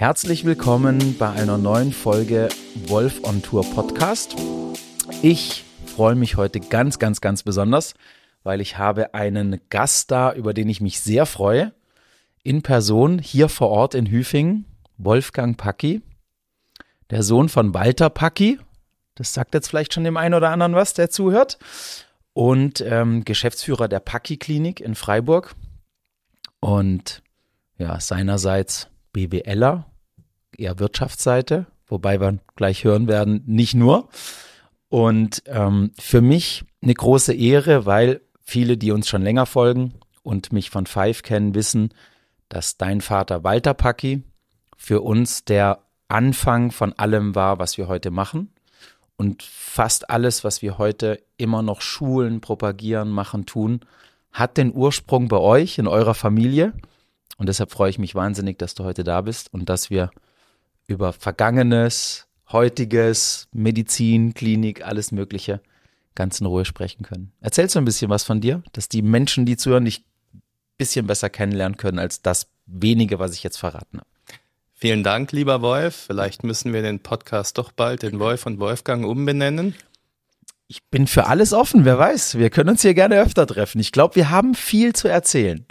Herzlich willkommen bei einer neuen Folge Wolf on Tour Podcast. Ich freue mich heute ganz besonders, weil ich habe einen Gast da, über den ich mich sehr freue. In Person hier vor Ort in Hüfingen, Wolfgang Packi, der Sohn von Walter Packi. Das sagt jetzt vielleicht schon dem einen oder anderen was, der zuhört. Und Geschäftsführer der Packi-Klinik in Freiburg. Und ja, seinerseits BWLer, eher Wirtschaftsseite, wobei wir gleich hören werden, nicht nur. Und für mich eine große Ehre, weil viele, die uns schon länger folgen und mich von Five kennen, wissen, dass dein Vater Walter Packi für uns der Anfang von allem war, was wir heute machen. Und fast alles, was wir heute immer noch schulen, propagieren, machen, tun, hat den Ursprung bei euch, in eurer Familie. Und deshalb freue ich mich wahnsinnig, dass du heute da bist und dass wir über Vergangenes, Heutiges, Medizin, Klinik, alles Mögliche ganz in Ruhe sprechen können. Erzählst du ein bisschen was von dir, dass die Menschen, die zuhören, dich ein bisschen besser kennenlernen können als das wenige, was ich jetzt verraten habe. Vielen Dank, lieber Wolf. Vielleicht müssen wir den Podcast doch bald in Wolf und Wolfgang umbenennen. Ich bin für alles offen, wer weiß. Wir können uns hier gerne öfter treffen. Ich glaube, wir haben viel zu erzählen.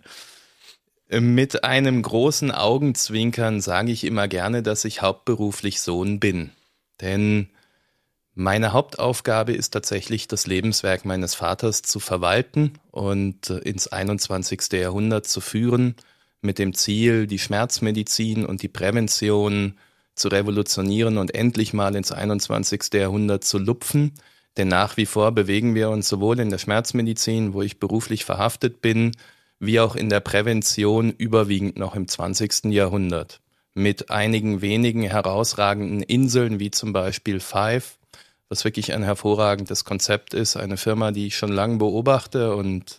Mit einem großen Augenzwinkern sage ich immer gerne, dass ich hauptberuflich Sohn bin. Denn meine Hauptaufgabe ist tatsächlich, das Lebenswerk meines Vaters zu verwalten und ins 21. Jahrhundert zu führen, mit dem Ziel, die Schmerzmedizin und die Prävention zu revolutionieren und endlich mal ins 21. Jahrhundert zu lupfen. Denn nach wie vor bewegen wir uns sowohl in der Schmerzmedizin, wo ich beruflich verhaftet bin, wie auch in der Prävention überwiegend noch im 20. Jahrhundert. Mit einigen wenigen herausragenden Inseln, wie zum Beispiel Five, was wirklich ein hervorragendes Konzept ist, eine Firma, die ich schon lange beobachte und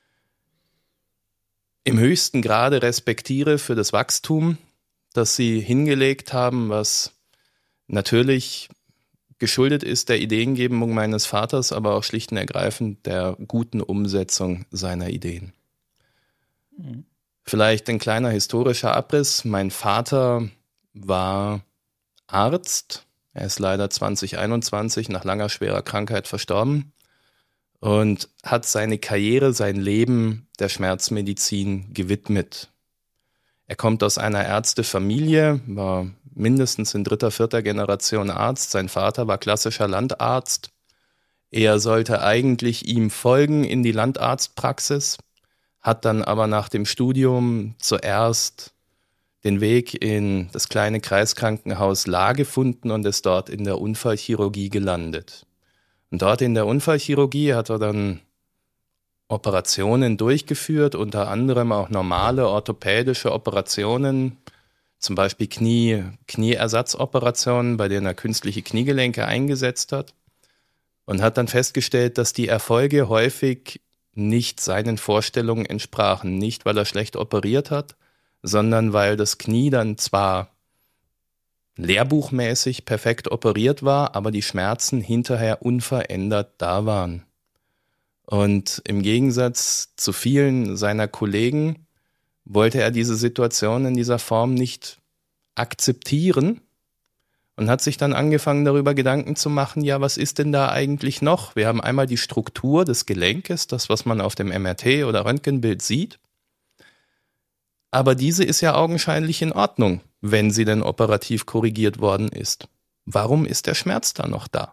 im höchsten Grade respektiere für das Wachstum, das sie hingelegt haben, was natürlich geschuldet ist der Ideengebung meines Vaters, aber auch schlicht und ergreifend der guten Umsetzung seiner Ideen. Vielleicht ein kleiner historischer Abriss. Mein Vater war Arzt. Er ist leider 2021 nach langer schwerer Krankheit verstorben und hat seine Karriere, sein Leben der Schmerzmedizin gewidmet. Er kommt aus einer Ärztefamilie, war mindestens in 3., 4. Generation Arzt. Sein Vater war klassischer Landarzt. Er sollte eigentlich ihm folgen in die Landarztpraxis, hat dann aber nach dem Studium zuerst den Weg in das kleine Kreiskrankenhaus Lahr gefunden und ist dort in der Unfallchirurgie gelandet. Und dort in der Unfallchirurgie hat er dann Operationen durchgeführt, unter anderem auch normale orthopädische Operationen, zum Beispiel Knieersatzoperationen, bei denen er künstliche Kniegelenke eingesetzt hat und hat dann festgestellt, dass die Erfolge häufig nicht seinen Vorstellungen entsprachen. Nicht, weil er schlecht operiert hat, sondern weil das Knie dann zwar lehrbuchmäßig perfekt operiert war, aber die Schmerzen hinterher unverändert da waren. Und im Gegensatz zu vielen seiner Kollegen wollte er diese Situation in dieser Form nicht akzeptieren und hat sich dann angefangen, darüber Gedanken zu machen, ja, was ist denn da eigentlich noch? Wir haben einmal die Struktur des Gelenkes, das, was man auf dem MRT oder Röntgenbild sieht. Aber diese ist ja augenscheinlich in Ordnung, wenn sie denn operativ korrigiert worden ist. Warum ist der Schmerz da noch da?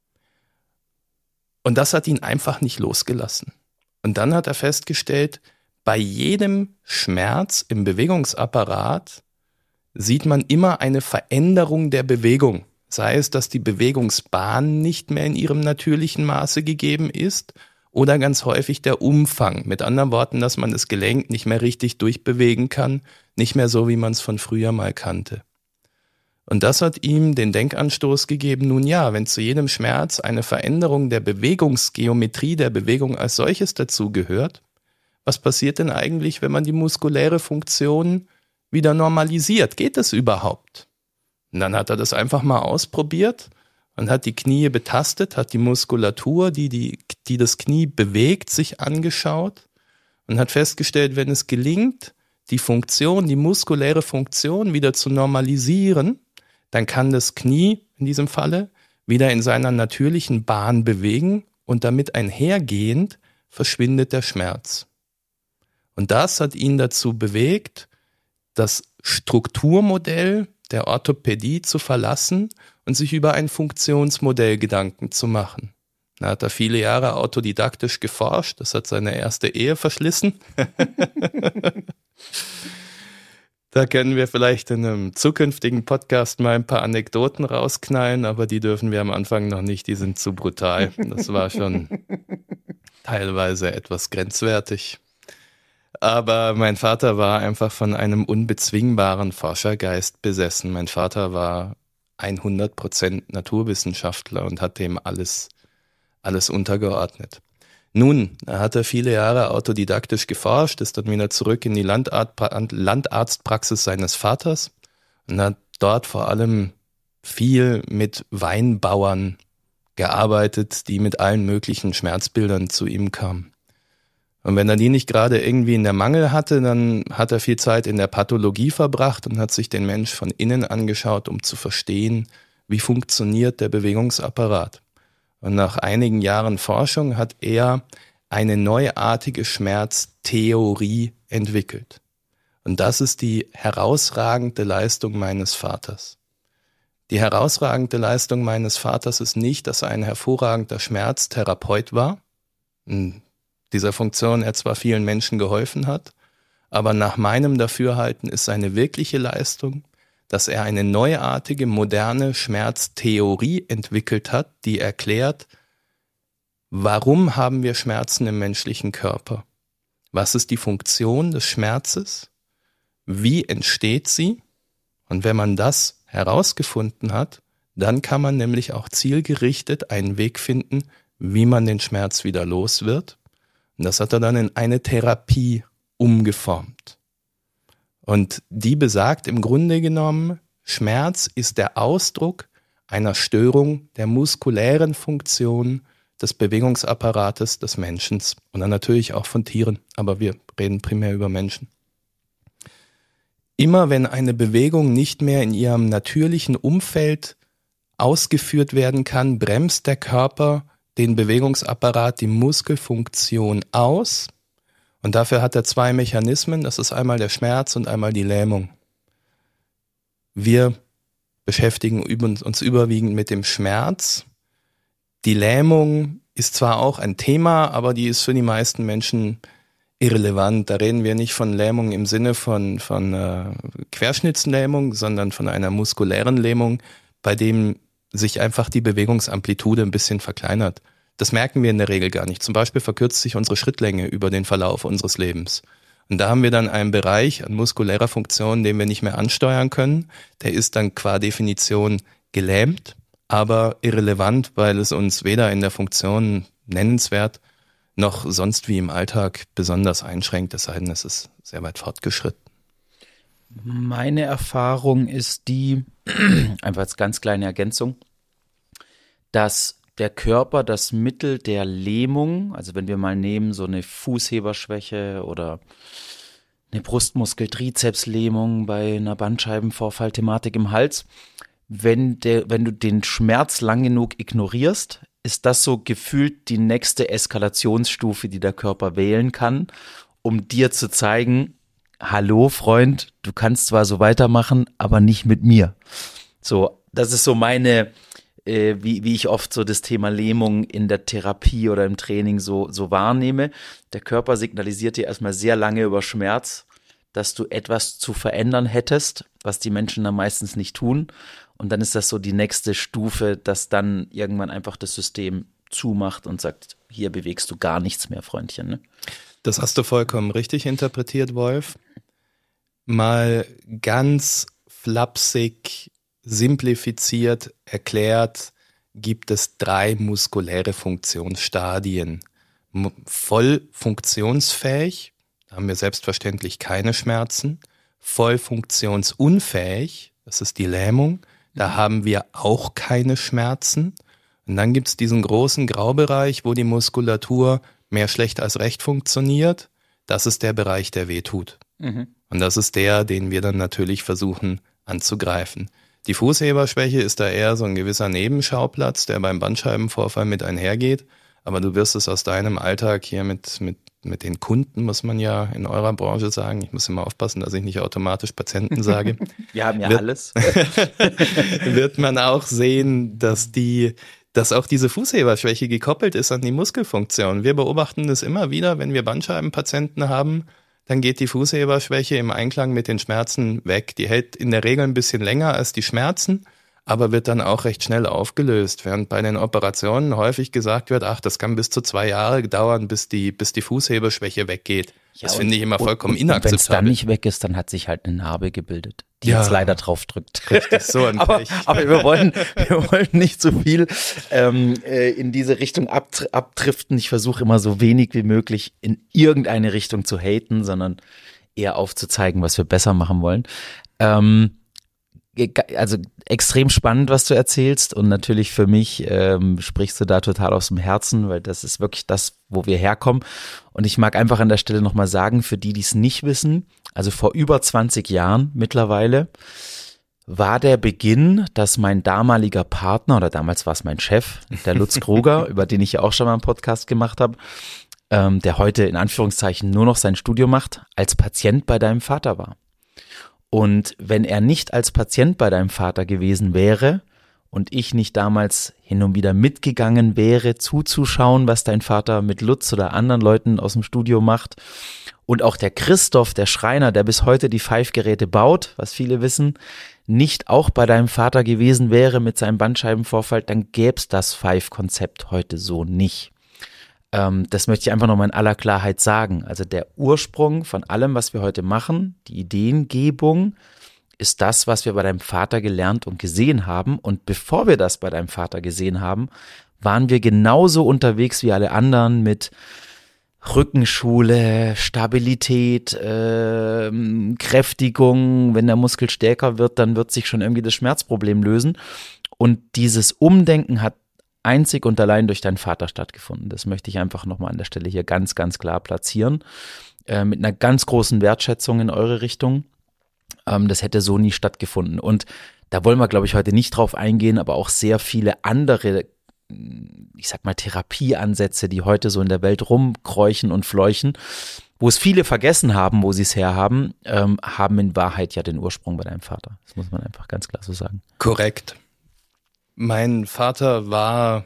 Und das hat ihn einfach nicht losgelassen. Und dann hat er festgestellt, bei jedem Schmerz im Bewegungsapparat sieht man immer eine Veränderung der Bewegung. Sei es, dass die Bewegungsbahn nicht mehr in ihrem natürlichen Maße gegeben ist oder ganz häufig der Umfang. Mit anderen Worten, dass man das Gelenk nicht mehr richtig durchbewegen kann, nicht mehr so, wie man es von früher mal kannte. Und das hat ihm den Denkanstoß gegeben, nun ja, wenn zu jedem Schmerz eine Veränderung der Bewegungsgeometrie, der Bewegung als solches dazugehört, was passiert denn eigentlich, wenn man die muskuläre Funktion wieder normalisiert? Geht das überhaupt? Und dann hat er das einfach mal ausprobiert und hat die Knie betastet, hat die Muskulatur, die das Knie bewegt, sich angeschaut und hat festgestellt, wenn es gelingt, die Funktion, die muskuläre Funktion wieder zu normalisieren, dann kann das Knie in diesem Falle wieder in seiner natürlichen Bahn bewegen und damit einhergehend verschwindet der Schmerz. Und das hat ihn dazu bewegt, das Strukturmodell der Orthopädie zu verlassen und sich über ein Funktionsmodell Gedanken zu machen. Da hat er viele Jahre autodidaktisch geforscht, das hat seine erste Ehe verschlissen. Da können wir vielleicht in einem zukünftigen Podcast mal ein paar Anekdoten rausknallen, aber die dürfen wir am Anfang noch nicht, die sind zu brutal. Das war schon teilweise etwas grenzwertig. Aber mein Vater war einfach von einem unbezwingbaren Forschergeist besessen. Mein Vater war 100% Naturwissenschaftler und hat dem alles untergeordnet. Nun, er hatte viele Jahre autodidaktisch geforscht, ist dann wieder zurück in die Landarztpraxis seines Vaters und hat dort vor allem viel mit Weinbauern gearbeitet, die mit allen möglichen Schmerzbildern zu ihm kamen. Und wenn er die nicht gerade irgendwie in der Mangel hatte, dann hat er viel Zeit in der Pathologie verbracht und hat sich den Mensch von innen angeschaut, um zu verstehen, wie funktioniert der Bewegungsapparat. Und nach einigen Jahren Forschung hat er eine neuartige Schmerztheorie entwickelt. Und das ist die herausragende Leistung meines Vaters. Die herausragende Leistung meines Vaters ist nicht, dass er ein hervorragender Schmerztherapeut war, in dieser Funktion er zwar vielen Menschen geholfen hat, aber nach meinem Dafürhalten ist seine wirkliche Leistung, dass er eine neuartige, moderne Schmerztheorie entwickelt hat, die erklärt, warum haben wir Schmerzen im menschlichen Körper? Was ist die Funktion des Schmerzes? Wie entsteht sie? Und wenn man das herausgefunden hat, dann kann man nämlich auch zielgerichtet einen Weg finden, wie man den Schmerz wieder los wird. Und das hat er dann in eine Therapie umgeformt. Und die besagt im Grunde genommen, Schmerz ist der Ausdruck einer Störung der muskulären Funktion des Bewegungsapparates des Menschen und dann natürlich auch von Tieren, aber wir reden primär über Menschen. Immer wenn eine Bewegung nicht mehr in ihrem natürlichen Umfeld ausgeführt werden kann, bremst der Körper den Bewegungsapparat, die Muskelfunktion aus. Und dafür hat er zwei Mechanismen, das ist einmal der Schmerz und einmal die Lähmung. Wir beschäftigen uns überwiegend mit dem Schmerz. Die Lähmung ist zwar auch ein Thema, aber die ist für die meisten Menschen irrelevant. Da reden wir nicht von Lähmung im Sinne von Querschnittslähmung, sondern von einer muskulären Lähmung, bei dem sich einfach die Bewegungsamplitude ein bisschen verkleinert. Das merken wir in der Regel gar nicht. Zum Beispiel verkürzt sich unsere Schrittlänge über den Verlauf unseres Lebens. Und da haben wir dann einen Bereich an muskulärer Funktion, den wir nicht mehr ansteuern können. Der ist dann qua Definition gelähmt, aber irrelevant, weil es uns weder in der Funktion nennenswert noch sonst wie im Alltag besonders einschränkt, es sei denn, es ist sehr weit fortgeschritten. Meine Erfahrung ist die, einfach als ganz kleine Ergänzung, dass der Körper das Mittel der Lähmung, also wenn wir mal nehmen, so eine Fußheberschwäche oder eine Brustmuskel-Trizepslähmung bei einer Bandscheibenvorfall-Thematik im Hals, wenn du den Schmerz lang genug ignorierst, ist das so gefühlt die nächste Eskalationsstufe, die der Körper wählen kann, um dir zu zeigen, hallo Freund, du kannst zwar so weitermachen, aber nicht mit mir. So, das ist so meine, wie ich oft so das Thema Lähmung in der Therapie oder im Training so wahrnehme. Der Körper signalisiert dir erstmal sehr lange über Schmerz, dass du etwas zu verändern hättest, was die Menschen dann meistens nicht tun. Und dann ist das so die nächste Stufe, dass dann irgendwann einfach das System zumacht und sagt, hier bewegst du gar nichts mehr, Freundchen. Ne? Das hast du vollkommen richtig interpretiert, Wolf. Mal ganz flapsig, simplifiziert erklärt, gibt es 3 muskuläre Funktionsstadien. Voll funktionsfähig, da haben wir selbstverständlich keine Schmerzen. Voll funktionsunfähig, das ist die Lähmung, da haben wir auch keine Schmerzen. Und dann gibt es diesen großen Graubereich, wo die Muskulatur mehr schlecht als recht funktioniert. Das ist der Bereich, der wehtut. Und das ist der, den wir dann natürlich versuchen anzugreifen. Die Fußheberschwäche ist da eher so ein gewisser Nebenschauplatz, der beim Bandscheibenvorfall mit einhergeht. Aber du wirst es aus deinem Alltag hier mit den Kunden, muss man ja in eurer Branche sagen. Ich muss immer aufpassen, dass ich nicht automatisch Patienten sage. Wir haben ja alles. Wird man auch sehen, dass auch diese Fußheberschwäche gekoppelt ist an die Muskelfunktion. Wir beobachten das immer wieder, wenn wir Bandscheibenpatienten haben, dann geht die Fußheberschwäche im Einklang mit den Schmerzen weg. Die hält in der Regel ein bisschen länger als die Schmerzen, aber wird dann auch recht schnell aufgelöst. Während bei den Operationen häufig gesagt wird, das kann bis zu 2 Jahre dauern, bis die Fußheberschwäche weggeht. Ja, das finde ich immer vollkommen inakzeptabel. Wenn es dann nicht weg ist, dann hat sich halt eine Narbe gebildet, die jetzt leider drauf drückt. Richtig, so ein aber wir wollen nicht so viel in diese Richtung abdriften. Ich versuche immer so wenig wie möglich in irgendeine Richtung zu haten, sondern eher aufzuzeigen, was wir besser machen wollen. Also extrem spannend, was du erzählst, und natürlich für mich sprichst du da total aus dem Herzen, weil das ist wirklich das, wo wir herkommen. Und ich mag einfach an der Stelle nochmal sagen, für die es nicht wissen, also vor über 20 Jahren mittlerweile war der Beginn, dass mein damaliger Partner, oder damals war es mein Chef, der Lutz Kruger, über den ich ja auch schon mal einen Podcast gemacht habe, der heute in Anführungszeichen nur noch sein Studium macht, als Patient bei deinem Vater war. Und wenn er nicht als Patient bei deinem Vater gewesen wäre und ich nicht damals hin und wieder mitgegangen wäre, zuzuschauen, was dein Vater mit Lutz oder anderen Leuten aus dem Studio macht, und auch der Christoph, der Schreiner, der bis heute die Pfeifgeräte baut, was viele wissen, nicht auch bei deinem Vater gewesen wäre mit seinem Bandscheibenvorfall, dann gäbe es das Pfeif-Konzept heute so nicht. Das möchte ich einfach nochmal in aller Klarheit sagen. Also der Ursprung von allem, was wir heute machen, die Ideengebung, ist das, was wir bei deinem Vater gelernt und gesehen haben. Und bevor wir das bei deinem Vater gesehen haben, waren wir genauso unterwegs wie alle anderen mit Rückenschule, Stabilität, Kräftigung. Wenn der Muskel stärker wird, dann wird sich schon irgendwie das Schmerzproblem lösen. Und dieses Umdenken hat einzig und allein durch deinen Vater stattgefunden. Das möchte ich einfach nochmal an der Stelle hier ganz, ganz klar platzieren. Mit einer ganz großen Wertschätzung in eure Richtung. Das hätte so nie stattgefunden. Und da wollen wir, glaube ich, heute nicht drauf eingehen, aber auch sehr viele andere, ich sag mal, Therapieansätze, die heute so in der Welt rumkräuchen und fleuchen, wo es viele vergessen haben, wo sie es herhaben, haben in Wahrheit ja den Ursprung bei deinem Vater. Das muss man einfach ganz klar so sagen. Korrekt. Mein Vater war,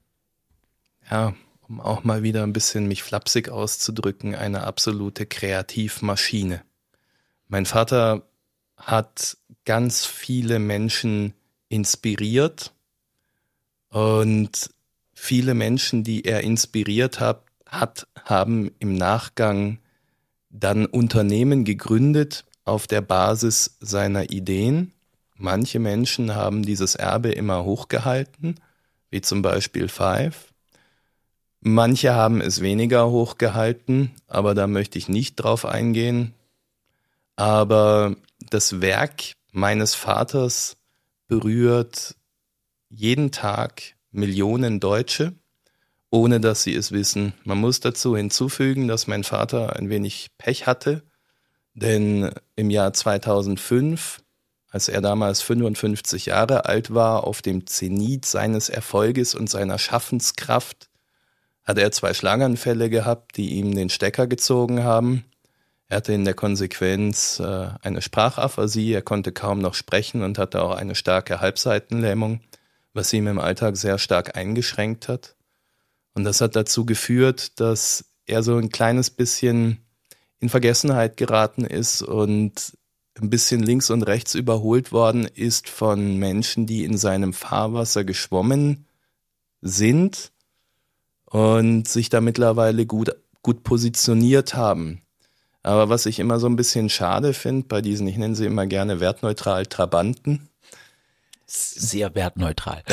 um auch mal wieder ein bisschen mich flapsig auszudrücken, eine absolute Kreativmaschine. Mein Vater hat ganz viele Menschen inspiriert, und viele Menschen, die er inspiriert hat, haben im Nachgang dann Unternehmen gegründet auf der Basis seiner Ideen. Manche Menschen haben dieses Erbe immer hochgehalten, wie zum Beispiel Pfeif. Manche haben es weniger hochgehalten, aber da möchte ich nicht drauf eingehen. Aber das Werk meines Vaters berührt jeden Tag Millionen Deutsche, ohne dass sie es wissen. Man muss dazu hinzufügen, dass mein Vater ein wenig Pech hatte, denn im Jahr 2005, als er damals 55 Jahre alt war, auf dem Zenit seines Erfolges und seiner Schaffenskraft, hat er 2 Schlaganfälle gehabt, die ihm den Stecker gezogen haben. Er hatte in der Konsequenz eine Sprachaphasie, er konnte kaum noch sprechen und hatte auch eine starke Halbseitenlähmung, was ihm im Alltag sehr stark eingeschränkt hat. Und das hat dazu geführt, dass er so ein kleines bisschen in Vergessenheit geraten ist und ein bisschen links und rechts überholt worden ist von Menschen, die in seinem Fahrwasser geschwommen sind und sich da mittlerweile gut positioniert haben. Aber was ich immer so ein bisschen schade finde bei diesen, ich nenne sie immer gerne wertneutral Trabanten, sehr wertneutral,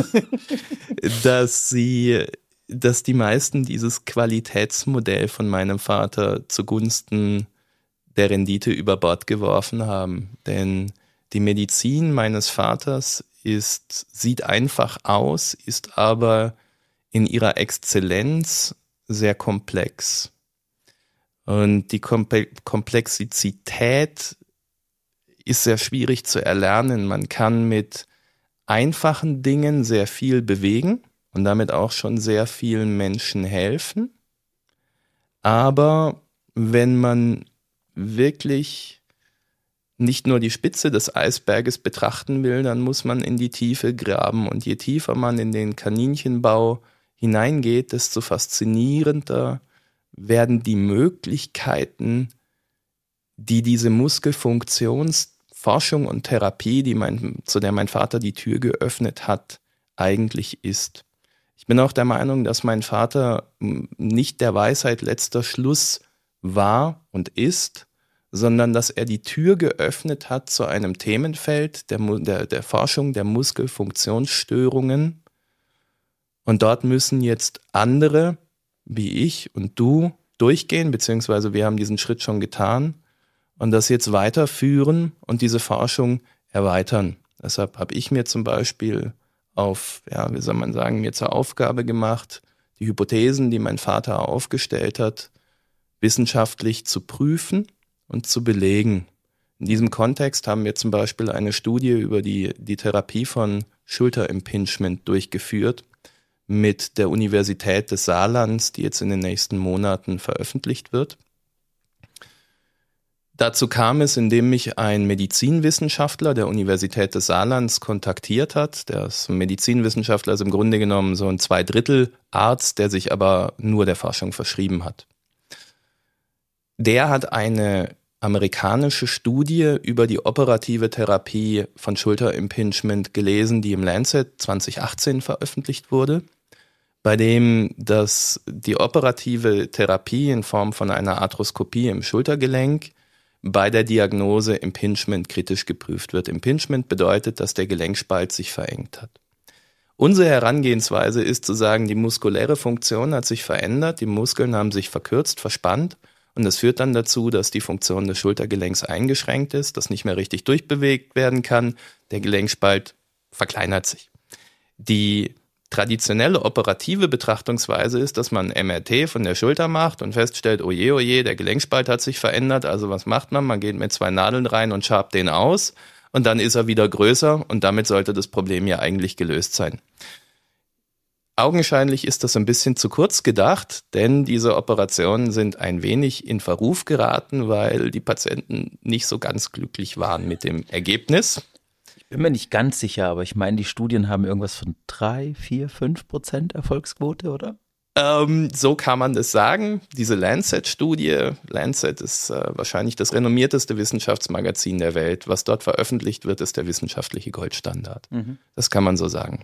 dass die meisten dieses Qualitätsmodell von meinem Vater zugunsten der Rendite über Bord geworfen haben. Denn die Medizin meines Vaters sieht einfach aus, ist aber in ihrer Exzellenz sehr komplex. Und die Komplexität ist sehr schwierig zu erlernen. Man kann mit einfachen Dingen sehr viel bewegen und damit auch schon sehr vielen Menschen helfen. Aber wenn man wirklich nicht nur die Spitze des Eisberges betrachten will, dann muss man in die Tiefe graben. Und je tiefer man in den Kaninchenbau hineingeht, desto faszinierender werden die Möglichkeiten, die diese Muskelfunktionsforschung und Therapie, zu der mein Vater die Tür geöffnet hat, eigentlich ist. Ich bin auch der Meinung, dass mein Vater nicht der Weisheit letzter Schluss war und ist, sondern dass er die Tür geöffnet hat zu einem Themenfeld der Forschung der Muskelfunktionsstörungen. Und dort müssen jetzt andere, wie ich und du, durchgehen, beziehungsweise wir haben diesen Schritt schon getan und das jetzt weiterführen und diese Forschung erweitern. Deshalb habe ich mir zum Beispiel mir zur Aufgabe gemacht, die Hypothesen, die mein Vater aufgestellt hat, wissenschaftlich zu prüfen und zu belegen. In diesem Kontext haben wir zum Beispiel eine Studie über die Therapie von Schulterimpingement durchgeführt mit der Universität des Saarlands, die jetzt in den nächsten Monaten veröffentlicht wird. Dazu kam es, indem mich ein Medizinwissenschaftler der Universität des Saarlands kontaktiert hat. Der ist ein Medizinwissenschaftler, ist im Grunde genommen so ein Zweidrittel-Arzt, der sich aber nur der Forschung verschrieben hat. Der hat eine amerikanische Studie über die operative Therapie von Schulterimpingement gelesen, die im Lancet 2018 veröffentlicht wurde, bei dem die operative Therapie in Form von einer Arthroskopie im Schultergelenk bei der Diagnose Impingement kritisch geprüft wird. Impingement bedeutet, dass der Gelenkspalt sich verengt hat. Unsere Herangehensweise ist zu sagen, die muskuläre Funktion hat sich verändert, die Muskeln haben sich verkürzt, verspannt und das führt dann dazu, dass die Funktion des Schultergelenks eingeschränkt ist, das nicht mehr richtig durchbewegt werden kann, der Gelenkspalt verkleinert sich. Die traditionelle operative Betrachtungsweise ist, dass man MRT von der Schulter macht und feststellt, oje, der Gelenkspalt hat sich verändert, also was macht man? Man geht mit 2 Nadeln rein und schabt den aus und dann ist er wieder größer und damit sollte das Problem ja eigentlich gelöst sein. Augenscheinlich ist das ein bisschen zu kurz gedacht, denn diese Operationen sind ein wenig in Verruf geraten, weil die Patienten nicht so ganz glücklich waren mit dem Ergebnis. Bin mir nicht ganz sicher, aber ich meine, die Studien haben irgendwas von 3, 4, 5% Erfolgsquote, oder? So kann man das sagen. Diese Lancet-Studie, Lancet ist wahrscheinlich das renommierteste Wissenschaftsmagazin der Welt. Was dort veröffentlicht wird, ist der wissenschaftliche Goldstandard. Das kann man so sagen.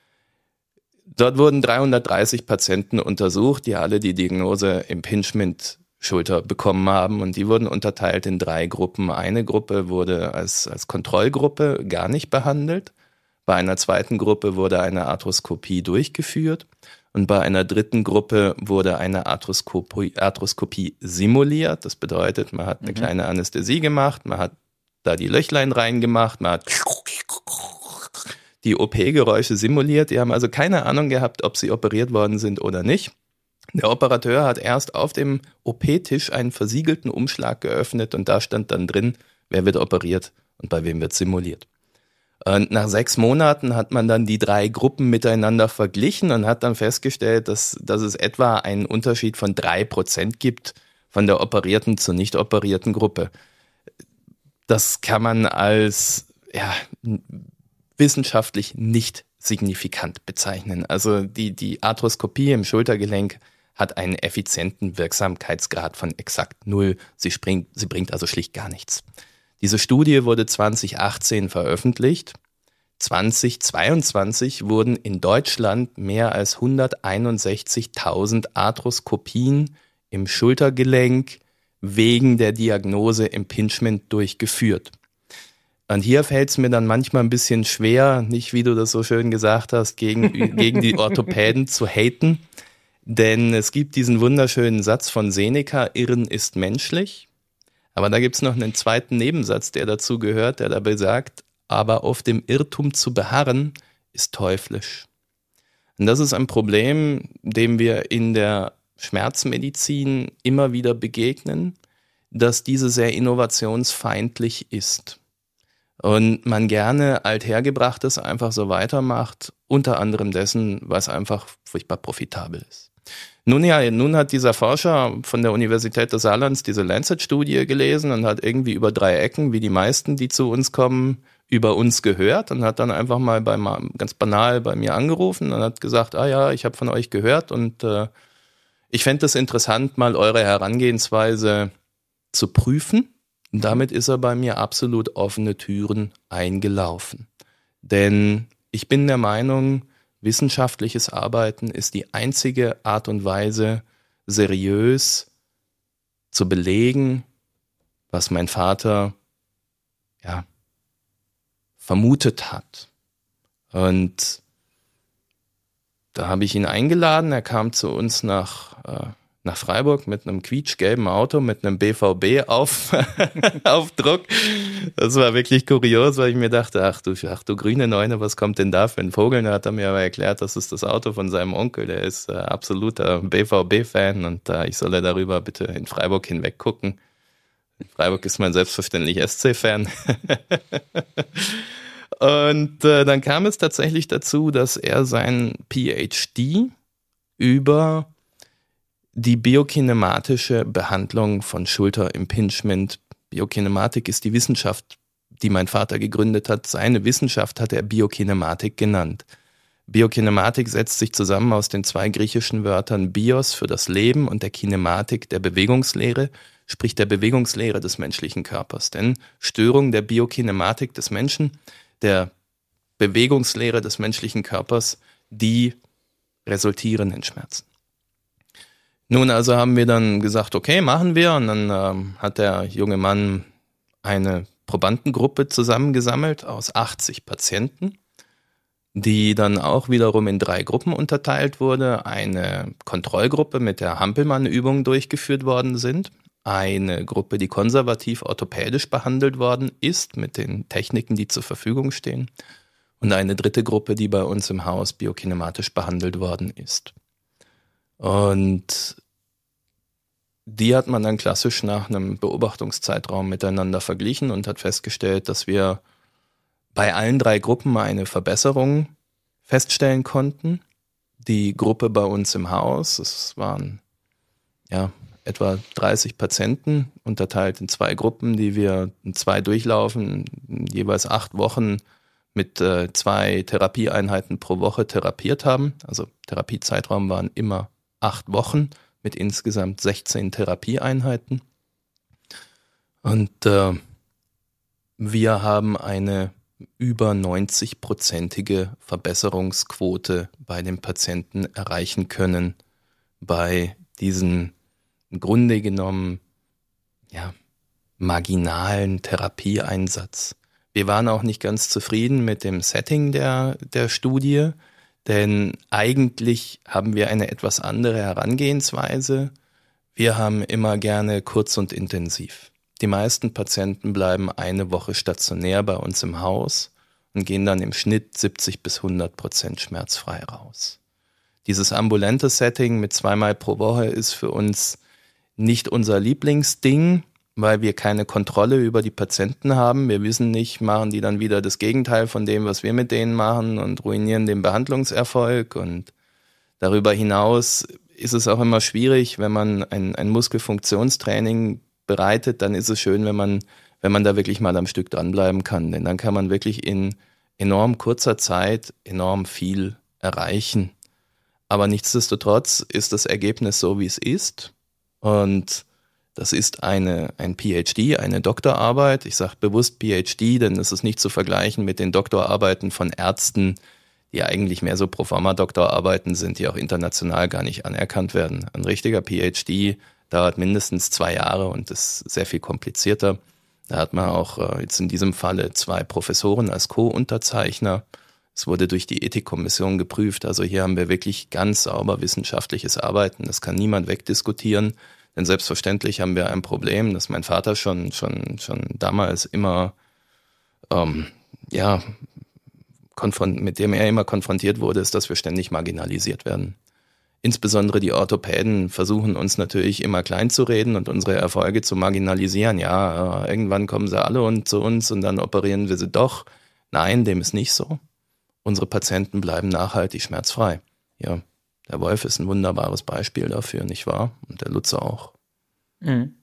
Dort wurden 330 Patienten untersucht, die alle die Diagnose Impingement Schulter bekommen haben und die wurden unterteilt in 3 Gruppen. Eine Gruppe wurde als Kontrollgruppe gar nicht behandelt. Bei einer zweiten Gruppe wurde eine Arthroskopie durchgeführt und bei einer dritten Gruppe wurde eine Arthroskopie simuliert. Das bedeutet, man hat eine kleine Anästhesie gemacht, man hat da die Löchlein reingemacht, man hat die OP-Geräusche simuliert. Die haben also keine Ahnung gehabt, ob sie operiert worden sind oder nicht. Der Operateur hat erst auf dem OP-Tisch einen versiegelten Umschlag geöffnet und da stand dann drin, wer wird operiert und bei wem wird simuliert. Und nach 6 Monaten hat man dann die 3 Gruppen miteinander verglichen und hat dann festgestellt, dass es etwa einen Unterschied von 3% gibt von der operierten zur nicht operierten Gruppe. Das kann man als wissenschaftlich nicht signifikant bezeichnen. Also die Arthroskopie im Schultergelenk hat einen effizienten Wirksamkeitsgrad von exakt 0. Sie bringt also schlicht gar nichts. Diese Studie wurde 2018 veröffentlicht. 2022 wurden in Deutschland mehr als 161.000 Arthroskopien im Schultergelenk wegen der Diagnose Impingement durchgeführt. Und hier fällt es mir dann manchmal ein bisschen schwer, nicht wie du das so schön gesagt hast, gegen die Orthopäden zu haten. Denn es gibt diesen wunderschönen Satz von Seneca, Irren ist menschlich. Aber da gibt es noch einen zweiten Nebensatz, der dazu gehört, der dabei sagt, aber auf dem Irrtum zu beharren, ist teuflisch. Und das ist ein Problem, dem wir in der Schmerzmedizin immer wieder begegnen, dass diese sehr innovationsfeindlich ist und man gerne Althergebrachtes einfach so weitermacht, unter anderem dessen, was einfach furchtbar profitabel ist. Nun hat dieser Forscher von der Universität des Saarlands diese Lancet-Studie gelesen und hat irgendwie über 3 Ecken, wie die meisten, die zu uns kommen, über uns gehört und hat dann einfach mal ganz banal bei mir angerufen und hat gesagt, ich habe von euch gehört und ich fände es interessant, mal eure Herangehensweise zu prüfen. Und damit ist er bei mir absolut offene Türen eingelaufen. Denn ich bin der Meinung, wissenschaftliches Arbeiten ist die einzige Art und Weise, seriös zu belegen, was mein Vater vermutet hat. Und da habe ich ihn eingeladen. Er kam zu uns nach Freiburg mit einem quietschgelben Auto, mit einem BVB auf Druck. Das war wirklich kurios, weil ich mir dachte, ach du grüne Neune, was kommt denn da für ein Vogel? Da hat er mir aber erklärt, das ist das Auto von seinem Onkel, der ist absoluter BVB-Fan und ich solle darüber bitte in Freiburg hinweg gucken. In Freiburg ist man selbstverständlich SC-Fan. Und dann kam es tatsächlich dazu, dass er sein PhD über die biokinematische Behandlung von Schulterimpingement. Biokinematik ist die Wissenschaft, die mein Vater gegründet hat. Seine Wissenschaft hat er Biokinematik genannt. Biokinematik setzt sich zusammen aus den 2 griechischen Wörtern Bios für das Leben und der Kinematik der Bewegungslehre, sprich der Bewegungslehre des menschlichen Körpers. Denn Störung der Biokinematik des Menschen, der Bewegungslehre des menschlichen Körpers, die resultieren in Schmerzen. Nun, also haben wir dann gesagt, okay, machen wir. Und dann hat der junge Mann eine Probandengruppe zusammengesammelt aus 80 Patienten, die dann auch wiederum in 3 Gruppen unterteilt wurde. Eine Kontrollgruppe, mit der Hampelmann-Übungen durchgeführt worden sind. Eine Gruppe, die konservativ orthopädisch behandelt worden ist, mit den Techniken, die zur Verfügung stehen. Und eine 3. Gruppe, die bei uns im Haus biokinematisch behandelt worden ist. Und die hat man dann klassisch nach einem Beobachtungszeitraum miteinander verglichen und hat festgestellt, dass wir bei allen 3 Gruppen eine Verbesserung feststellen konnten. Die Gruppe bei uns im Haus, es waren etwa 30 Patienten, unterteilt in 2 Gruppen, die wir in 2 durchlaufen, jeweils 8 Wochen mit 2 Therapieeinheiten pro Woche therapiert haben. Also Therapiezeitraum waren immer 8 Wochen mit insgesamt 16 Therapieeinheiten. Und wir haben eine über 90-prozentige Verbesserungsquote bei den Patienten erreichen können bei diesen im Grunde genommen marginalen Therapieeinsatz. Wir waren auch nicht ganz zufrieden mit dem Setting der Studie, denn eigentlich haben wir eine etwas andere Herangehensweise. Wir haben immer gerne kurz und intensiv. Die meisten Patienten bleiben 1 Woche stationär bei uns im Haus und gehen dann im Schnitt 70-100% schmerzfrei raus. Dieses ambulante Setting mit 2-mal pro Woche ist für uns nicht unser Lieblingsding, weil wir keine Kontrolle über die Patienten haben. Wir wissen nicht, machen die dann wieder das Gegenteil von dem, was wir mit denen machen und ruinieren den Behandlungserfolg. Und darüber hinaus ist es auch immer schwierig, wenn man ein Muskelfunktionstraining bereitet, dann ist es schön, wenn man da wirklich mal am Stück dranbleiben kann. Denn dann kann man wirklich in enorm kurzer Zeit enorm viel erreichen. Aber nichtsdestotrotz ist das Ergebnis so, wie es ist. Und das ist ein PhD, eine Doktorarbeit. Ich sage bewusst PhD, denn es ist nicht zu vergleichen mit den Doktorarbeiten von Ärzten, die eigentlich mehr so Proforma-Doktorarbeiten sind, die auch international gar nicht anerkannt werden. Ein richtiger PhD dauert mindestens 2 Jahre und ist sehr viel komplizierter. Da hat man auch jetzt in diesem Falle 2 Professoren als Co-Unterzeichner. Es wurde durch die Ethikkommission geprüft. Also hier haben wir wirklich ganz sauber wissenschaftliches Arbeiten. Das kann niemand wegdiskutieren. Denn selbstverständlich haben wir ein Problem, dass mein Vater schon damals immer, mit dem er immer konfrontiert wurde, ist, dass wir ständig marginalisiert werden. insbesondere die Orthopäden versuchen uns natürlich immer klein zu reden und unsere Erfolge zu marginalisieren. Ja, irgendwann kommen sie alle zu uns und dann operieren wir sie doch. Nein, dem ist nicht so. Unsere Patienten bleiben nachhaltig schmerzfrei. Ja, der Wolf ist ein wunderbares Beispiel dafür, nicht wahr? Und der Lutze auch. Mhm.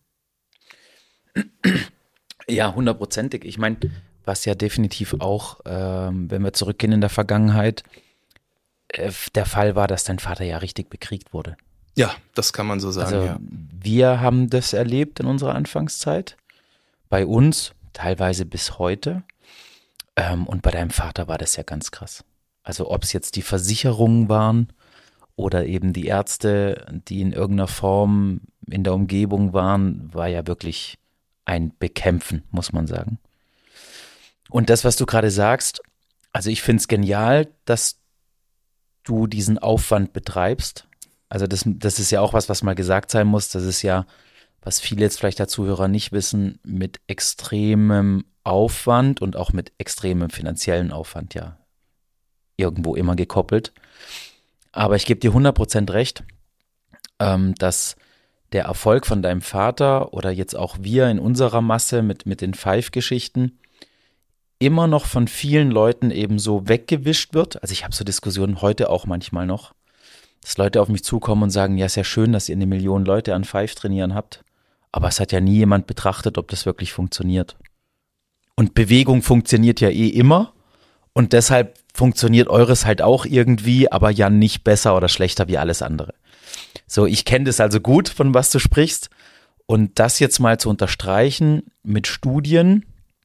Ja, 100%ig. Ich meine, was ja definitiv auch, wenn wir zurückgehen in der Vergangenheit, der Fall war, dass dein Vater ja richtig bekriegt wurde. Ja, das kann man so sagen, Also ja. wir haben das erlebt in unserer Anfangszeit. Bei uns teilweise bis heute. Und bei deinem Vater war das ja ganz krass. Also ob es jetzt die Versicherungen waren oder eben die Ärzte, die in irgendeiner Form in der Umgebung waren, war ja wirklich ein Bekämpfen, muss man sagen. Und das, was du gerade sagst, also ich finde es genial, dass du diesen Aufwand betreibst. Also das ist ja auch was mal gesagt sein muss. Das ist ja, was viele jetzt vielleicht der Zuhörer nicht wissen, mit extremem Aufwand und auch mit extremem finanziellen Aufwand ja irgendwo immer gekoppelt. Aber ich gebe dir 100% recht, dass der Erfolg von deinem Vater oder jetzt auch wir in unserer Masse mit den Five-Geschichten immer noch von vielen Leuten eben so weggewischt wird. Also ich habe so Diskussionen heute auch manchmal noch, dass Leute auf mich zukommen und sagen, ja, ist ja schön, dass ihr 1 Million Leute an Five trainieren habt, aber es hat ja nie jemand betrachtet, ob das wirklich funktioniert. Und Bewegung funktioniert ja eh immer und deshalb funktioniert eures halt auch irgendwie, aber ja nicht besser oder schlechter wie alles andere. So, ich kenne das also gut, von was du sprichst, und das jetzt mal zu unterstreichen mit Studien,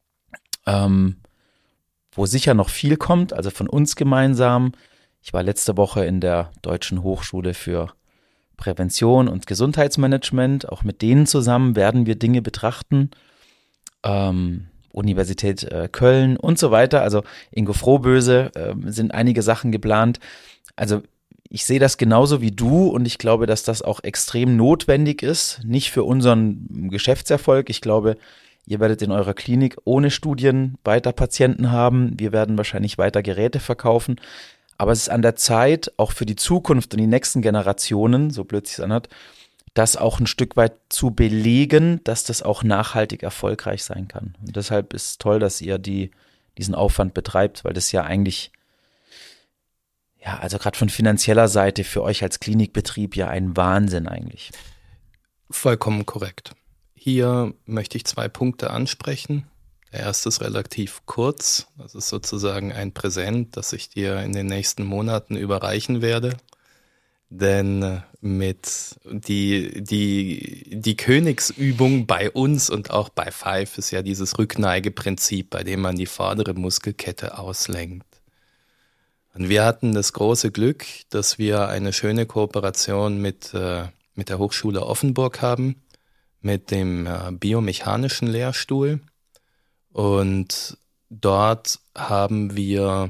wo sicher noch viel kommt, also von uns gemeinsam. Ich war letzte Woche in der Deutschen Hochschule für Prävention und Gesundheitsmanagement. Auch mit denen zusammen werden wir Dinge betrachten. Universität Köln und so weiter. Also Ingo Frohböse sind einige Sachen geplant. Also ich sehe das genauso wie du und ich glaube, dass das auch extrem notwendig ist. Nicht für unseren Geschäftserfolg. Ich glaube, ihr werdet in eurer Klinik ohne Studien weiter Patienten haben. Wir werden wahrscheinlich weiter Geräte verkaufen. Aber es ist an der Zeit, auch für die Zukunft und die nächsten Generationen, so blöd sich anhört, das auch ein Stück weit zu belegen, dass das auch nachhaltig erfolgreich sein kann. Und deshalb ist es toll, dass ihr diesen Aufwand betreibt, weil das ja eigentlich, ja, also gerade von finanzieller Seite für euch als Klinikbetrieb ja ein Wahnsinn eigentlich. Vollkommen korrekt. Hier möchte ich 2 Punkte ansprechen. Der erste ist relativ kurz. Das ist sozusagen ein Präsent, das ich dir in den nächsten Monaten überreichen werde. Denn mit die Königsübung bei uns und auch bei Five ist ja dieses Rückneigeprinzip, bei dem man die vordere Muskelkette auslenkt. Und wir hatten das große Glück, dass wir eine schöne Kooperation mit der Hochschule Offenburg haben, mit dem biomechanischen Lehrstuhl. Und dort haben wir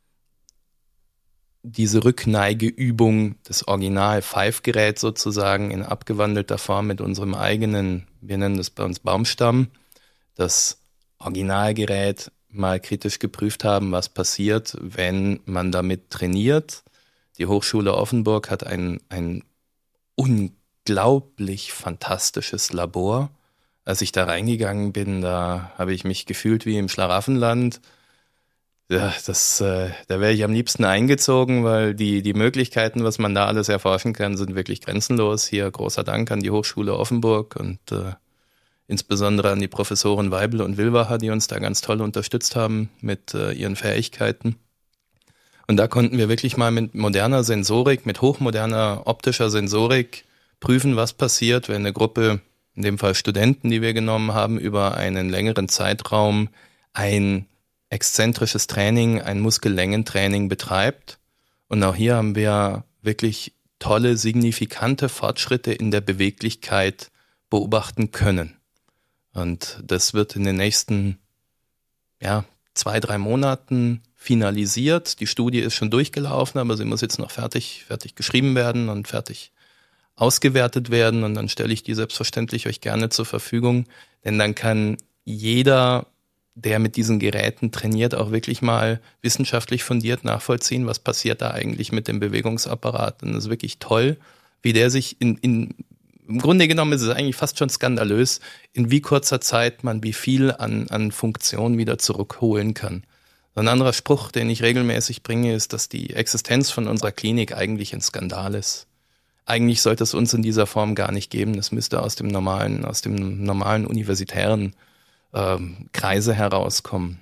diese Rückneigeübung, das Original-Five-Gerät sozusagen in abgewandelter Form mit unserem eigenen, wir nennen das bei uns Baumstamm, das Originalgerät mal kritisch geprüft haben, was passiert, wenn man damit trainiert. Die Hochschule Offenburg hat ein unglaublich fantastisches Labor. Als ich da reingegangen bin, da habe ich mich gefühlt wie im Schlaraffenland. Ja, da wäre ich am liebsten eingezogen, weil die Möglichkeiten, was man da alles erforschen kann, sind wirklich grenzenlos. Hier großer Dank an die Hochschule Offenburg und insbesondere an die Professoren Weibel und Wilwacher, die uns da ganz toll unterstützt haben mit ihren Fähigkeiten. Und da konnten wir wirklich mal mit moderner Sensorik, mit hochmoderner optischer Sensorik prüfen, was passiert, wenn eine Gruppe, in dem Fall Studenten, die wir genommen haben, über einen längeren Zeitraum ein exzentrisches Training, ein Muskellängentraining betreibt. Und auch hier haben wir wirklich tolle, signifikante Fortschritte in der Beweglichkeit beobachten können. Und das wird in den nächsten 2-3 Monaten finalisiert. Die Studie ist schon durchgelaufen, aber sie muss jetzt noch fertig geschrieben werden und fertig ausgewertet werden. Und dann stelle ich die selbstverständlich euch gerne zur Verfügung. Denn dann kann jeder, der mit diesen Geräten trainiert, auch wirklich mal wissenschaftlich fundiert nachvollziehen, was passiert da eigentlich mit dem Bewegungsapparat. Und das ist wirklich toll, wie der sich im Grunde genommen ist es eigentlich fast schon skandalös, in wie kurzer Zeit man wie viel an Funktion wieder zurückholen kann. Ein anderer Spruch, den ich regelmäßig bringe, ist, dass die Existenz von unserer Klinik eigentlich ein Skandal ist. Eigentlich sollte es uns in dieser Form gar nicht geben. Das müsste aus dem normalen universitären Kreise herauskommen.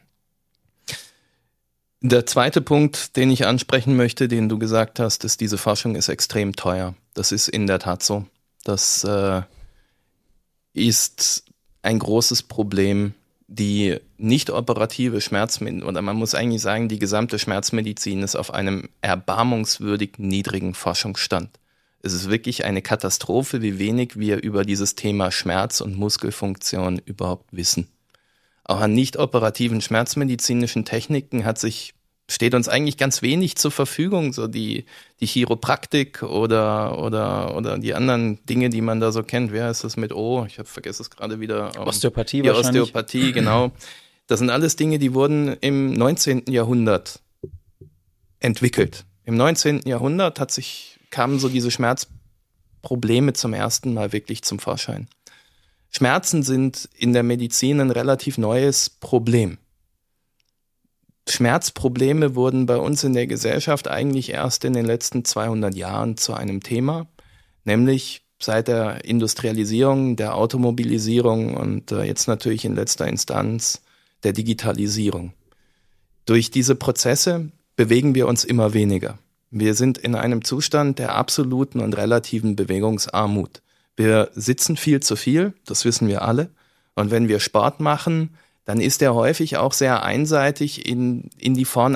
Der zweite Punkt, den ich ansprechen möchte, den du gesagt hast, ist, diese Forschung ist extrem teuer. Das ist in der Tat so. Das ist ein großes Problem. Die nicht operative Schmerzmedizin, oder man muss eigentlich sagen, die gesamte Schmerzmedizin ist auf einem erbarmungswürdig niedrigen Forschungsstand. Es ist wirklich eine Katastrophe, wie wenig wir über dieses Thema Schmerz und Muskelfunktion überhaupt wissen. Auch an nicht operativen schmerzmedizinischen Techniken steht uns eigentlich ganz wenig zur Verfügung, so die Chiropraktik oder die anderen Dinge, die man da so kennt. Wer ist das mit O? Ich vergesse es gerade wieder. Osteopathie die wahrscheinlich. Osteopathie, genau. Das sind alles Dinge, die wurden im 19. Jahrhundert entwickelt. Im 19. Jahrhundert kamen so diese Schmerzprobleme zum ersten Mal wirklich zum Vorschein. Schmerzen sind in der Medizin ein relativ neues Problem. Schmerzprobleme wurden bei uns in der Gesellschaft eigentlich erst in den letzten 200 Jahren zu einem Thema, nämlich seit der Industrialisierung, der Automobilisierung und jetzt natürlich in letzter Instanz der Digitalisierung. Durch diese Prozesse bewegen wir uns immer weniger. Wir sind in einem Zustand der absoluten und relativen Bewegungsarmut. Wir sitzen viel zu viel, das wissen wir alle. Und wenn wir Sport machen, dann ist er häufig auch sehr einseitig wie soll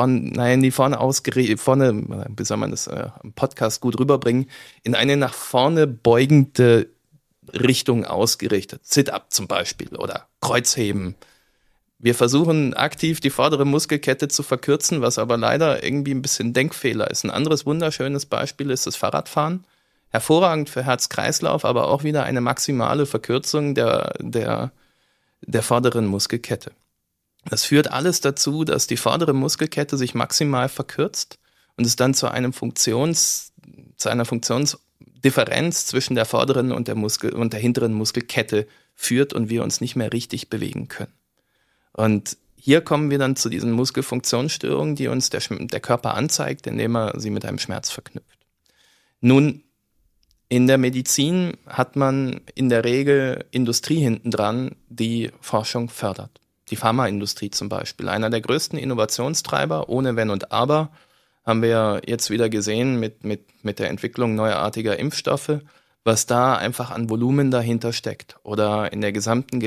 man das im Podcast gut rüberbringen, in eine nach vorne beugende Richtung ausgerichtet. Sit-up zum Beispiel oder Kreuzheben. Wir versuchen aktiv die vordere Muskelkette zu verkürzen, was aber leider irgendwie ein bisschen Denkfehler ist. Ein anderes wunderschönes Beispiel ist das Fahrradfahren. Hervorragend für Herz-Kreislauf, aber auch wieder eine maximale Verkürzung der vorderen Muskelkette. Das führt alles dazu, dass die vordere Muskelkette sich maximal verkürzt und es dann zu einer Funktionsdifferenz zwischen der vorderen und der hinteren Muskelkette führt und wir uns nicht mehr richtig bewegen können. Und hier kommen wir dann zu diesen Muskelfunktionsstörungen, die uns der Körper anzeigt, indem er sie mit einem Schmerz verknüpft. Nun, in der Medizin hat man in der Regel Industrie hintendran, die Forschung fördert. Die Pharmaindustrie zum Beispiel. Einer der größten Innovationstreiber, ohne Wenn und Aber, haben wir jetzt wieder gesehen mit der Entwicklung neuartiger Impfstoffe, was da einfach an Volumen dahinter steckt. Oder in der gesamten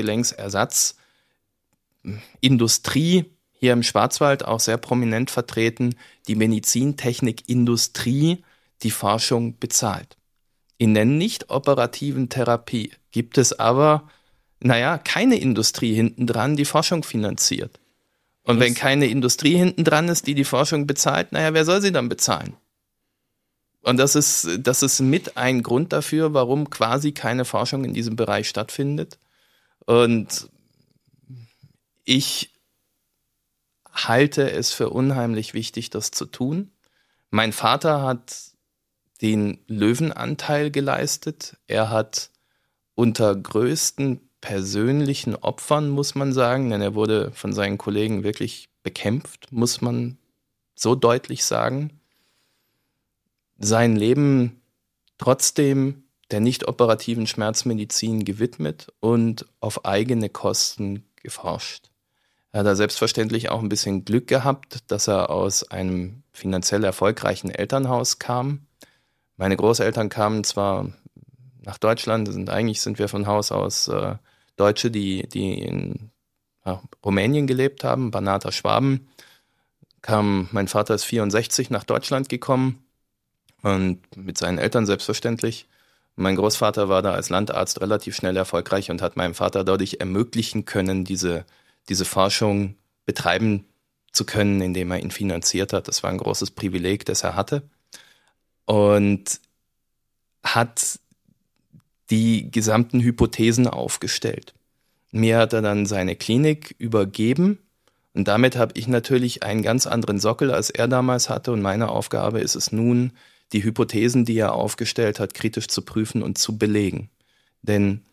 Gelenksersatzindustrie, hier im Schwarzwald auch sehr prominent vertreten, die Medizintechnikindustrie, die Forschung bezahlt. In der nicht operativen Therapie gibt es aber, keine Industrie hintendran, die Forschung finanziert. Und wenn keine Industrie hintendran ist, die Forschung bezahlt, wer soll sie dann bezahlen? Und das ist mit ein Grund dafür, warum quasi keine Forschung in diesem Bereich stattfindet. Und ich halte es für unheimlich wichtig, das zu tun. Mein Vater hat den Löwenanteil geleistet. Er hat unter größten persönlichen Opfern, muss man sagen, denn er wurde von seinen Kollegen wirklich bekämpft, muss man so deutlich sagen, sein Leben trotzdem der nicht operativen Schmerzmedizin gewidmet und auf eigene Kosten geforscht. Er hat da selbstverständlich auch ein bisschen Glück gehabt, dass er aus einem finanziell erfolgreichen Elternhaus kam. Meine Großeltern kamen zwar nach Deutschland, sind wir von Haus aus Deutsche, die in Rumänien gelebt haben, Banater Schwaben. Mein Vater ist 64 nach Deutschland gekommen und mit seinen Eltern selbstverständlich. Mein Großvater war da als Landarzt relativ schnell erfolgreich und hat meinem Vater dadurch ermöglichen können, diese Forschung betreiben zu können, indem er ihn finanziert hat. Das war ein großes Privileg, das er hatte. Und hat die gesamten Hypothesen aufgestellt. Mir hat er dann seine Klinik übergeben und damit habe ich natürlich einen ganz anderen Sockel, als er damals hatte. Und meine Aufgabe ist es nun, die Hypothesen, die er aufgestellt hat, kritisch zu prüfen und zu belegen. Denn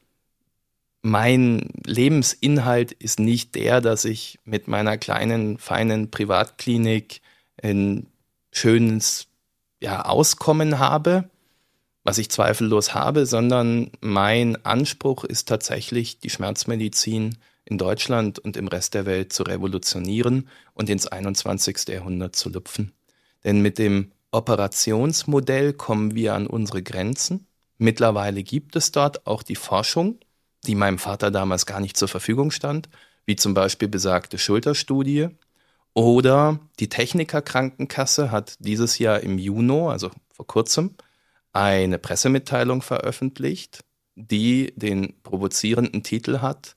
mein Lebensinhalt ist nicht der, dass ich mit meiner kleinen, feinen Privatklinik ein schönes Auskommen habe, was ich zweifellos habe, sondern mein Anspruch ist tatsächlich, die Schmerzmedizin in Deutschland und im Rest der Welt zu revolutionieren und ins 21. Jahrhundert zu lüpfen. Denn mit dem Operationsmodell kommen wir an unsere Grenzen. Mittlerweile gibt es dort auch die Forschung, die meinem Vater damals gar nicht zur Verfügung stand, wie zum Beispiel besagte Schulterstudie. Oder die Techniker-Krankenkasse hat dieses Jahr im Juni, also vor kurzem, eine Pressemitteilung veröffentlicht, die den provozierenden Titel hat: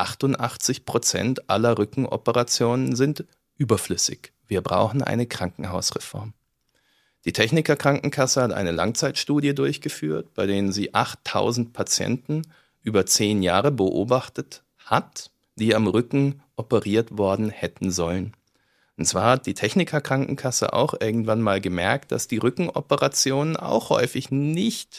88% aller Rückenoperationen sind überflüssig. Wir brauchen eine Krankenhausreform. Die Techniker-Krankenkasse hat eine Langzeitstudie durchgeführt, bei denen sie 8000 Patienten über 10 Jahre beobachtet hat, die am Rücken operiert worden hätten sollen. Und zwar hat die Techniker-Krankenkasse auch irgendwann mal gemerkt, dass die Rückenoperationen auch häufig nicht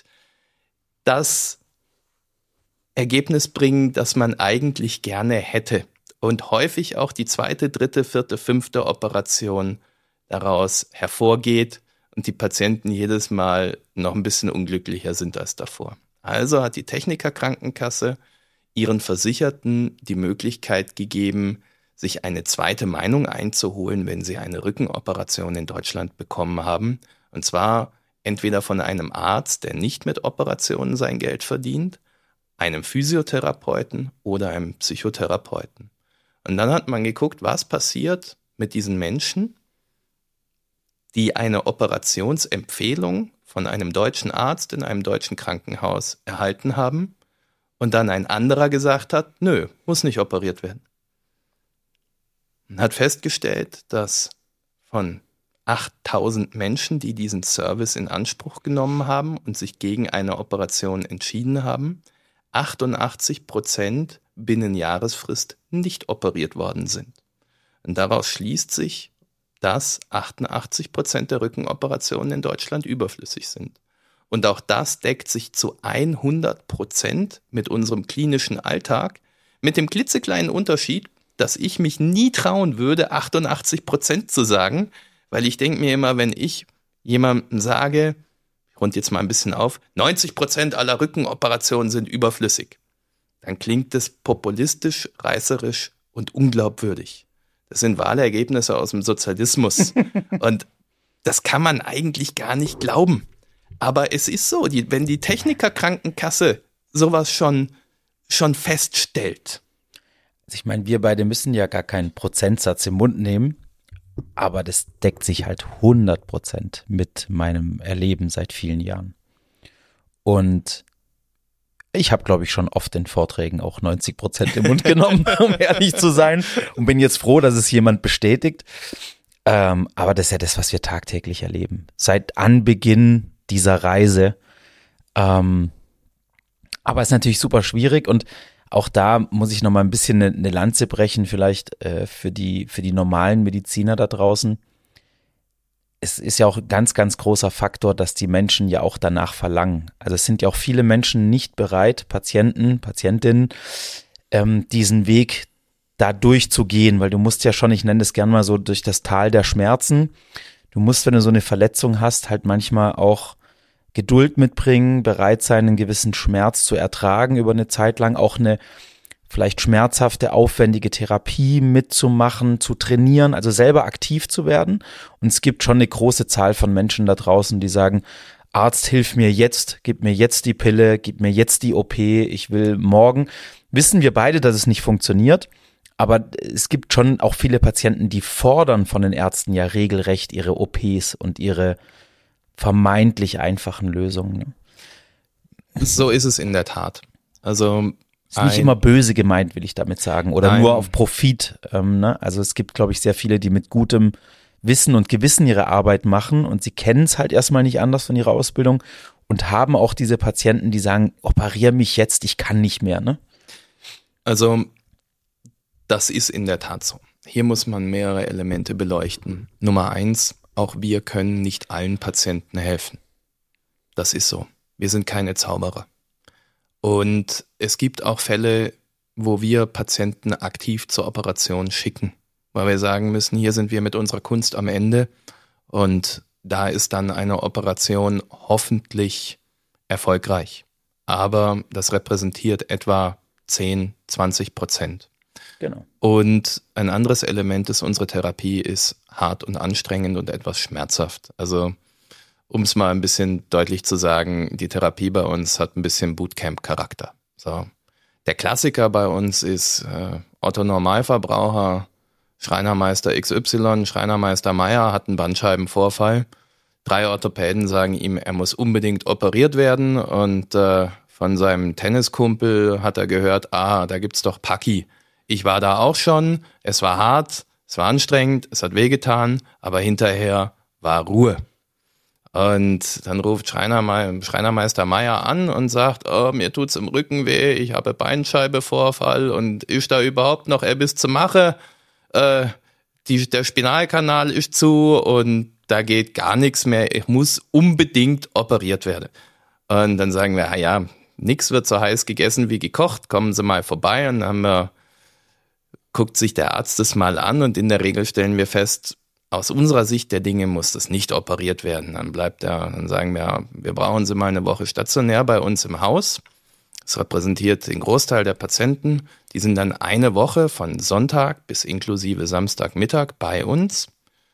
das Ergebnis bringen, das man eigentlich gerne hätte. Und häufig auch die 2., 3., 4., 5. Operation daraus hervorgeht und die Patienten jedes Mal noch ein bisschen unglücklicher sind als davor. Also hat die Techniker-Krankenkasse ihren Versicherten die Möglichkeit gegeben, sich eine zweite Meinung einzuholen, wenn sie eine Rückenoperation in Deutschland bekommen haben. Und zwar entweder von einem Arzt, der nicht mit Operationen sein Geld verdient, einem Physiotherapeuten oder einem Psychotherapeuten. Und dann hat man geguckt, was passiert mit diesen Menschen, die eine Operationsempfehlung von einem deutschen Arzt in einem deutschen Krankenhaus erhalten haben und dann ein anderer gesagt hat, nö, muss nicht operiert werden. Man hat festgestellt, dass von 8000 Menschen, die diesen Service in Anspruch genommen haben und sich gegen eine Operation entschieden haben, 88% binnen Jahresfrist nicht operiert worden sind. Und daraus schließt sich, dass 88% der Rückenoperationen in Deutschland überflüssig sind. Und auch das deckt sich zu 100% mit unserem klinischen Alltag, mit dem klitzekleinen Unterschied, dass ich mich nie trauen würde, 88% zu sagen, weil ich denke mir immer, wenn ich jemandem sage, ich rund jetzt mal ein bisschen auf, 90% aller Rückenoperationen sind überflüssig, dann klingt das populistisch, reißerisch und unglaubwürdig. Das sind Wahlergebnisse aus dem Sozialismus. Und das kann man eigentlich gar nicht glauben. Aber es ist so, wenn die Techniker-Krankenkasse sowas schon feststellt. Also ich meine, wir beide müssen ja gar keinen Prozentsatz im Mund nehmen, aber das deckt sich halt 100% mit meinem Erleben seit vielen Jahren. Und ich habe, glaube ich, schon oft in Vorträgen auch 90% im Mund genommen, um ehrlich zu sein. Und bin jetzt froh, dass es jemand bestätigt. Aber das ist ja das, was wir tagtäglich erleben. Seit Anbeginn dieser Reise. Aber es ist natürlich super schwierig. Und auch da muss ich noch mal ein bisschen eine Lanze brechen, vielleicht für die normalen Mediziner da draußen. Es ist ja auch ein ganz, ganz großer Faktor, dass die Menschen ja auch danach verlangen. Also es sind ja auch viele Menschen nicht bereit, Patienten, Patientinnen, diesen Weg da durchzugehen, weil du musst ja schon, ich nenne das gern mal so, durch das Tal der Schmerzen. Du musst, wenn du so eine Verletzung hast, halt manchmal auch Geduld mitbringen, bereit sein, einen gewissen Schmerz zu ertragen über eine Zeit lang, auch eine vielleicht schmerzhafte, aufwendige Therapie mitzumachen, zu trainieren, also selber aktiv zu werden. Und es gibt schon eine große Zahl von Menschen da draußen, die sagen, Arzt, hilf mir jetzt, gib mir jetzt die Pille, gib mir jetzt die OP, ich will morgen. Wissen wir beide, dass es nicht funktioniert, aber es gibt schon auch viele Patienten, die fordern von den Ärzten ja regelrecht ihre OPs und ihre vermeintlich einfachen Lösungen. So ist es in der Tat. Also ist nicht immer böse gemeint, will ich damit sagen, oder nur auf Profit. Also es gibt, glaube ich, sehr viele, die mit gutem Wissen und Gewissen ihre Arbeit machen und sie kennen es halt erstmal nicht anders von ihrer Ausbildung und haben auch diese Patienten, die sagen, operier mich jetzt, ich kann nicht mehr. Ne? Also Das ist in der Tat so. Hier muss man mehrere Elemente beleuchten. Nummer 1, auch wir können nicht allen Patienten helfen. Das ist so. Wir sind keine Zauberer. Und es gibt auch Fälle, wo wir Patienten aktiv zur Operation schicken, weil wir sagen müssen, hier sind wir mit unserer Kunst am Ende und da ist dann eine Operation hoffentlich erfolgreich. Aber das repräsentiert etwa 10-20%. Genau. Und ein anderes Element ist, unsere Therapie ist hart und anstrengend und etwas schmerzhaft. Also um es mal ein bisschen deutlich zu sagen, die Therapie bei uns hat ein bisschen Bootcamp-Charakter. So. Der Klassiker bei uns ist Otto Normalverbraucher, Schreinermeister XY, Schreinermeister Meier hat einen Bandscheibenvorfall. 3 Orthopäden sagen ihm, er muss unbedingt operiert werden und von seinem Tenniskumpel hat er gehört, da gibt's doch Paki. Ich war da auch schon, es war hart, es war anstrengend, es hat wehgetan, aber hinterher war Ruhe. Und dann ruft Schreinermeister Meier an und sagt, mir tut's im Rücken weh, ich habe Beinscheibevorfall und ist da überhaupt noch etwas zu machen? Der Spinalkanal ist zu und da geht gar nichts mehr, ich muss unbedingt operiert werden. Und dann sagen wir, nix wird so heiß gegessen wie gekocht, kommen Sie mal vorbei. Und dann guckt sich der Arzt das mal an und in der Regel stellen wir fest, aus unserer Sicht der Dinge muss das nicht operiert werden. Dann sagen wir brauchen Sie mal eine Woche stationär bei uns im Haus. Das repräsentiert den Großteil der Patienten. Die sind dann eine Woche von Sonntag bis inklusive Samstagmittag bei uns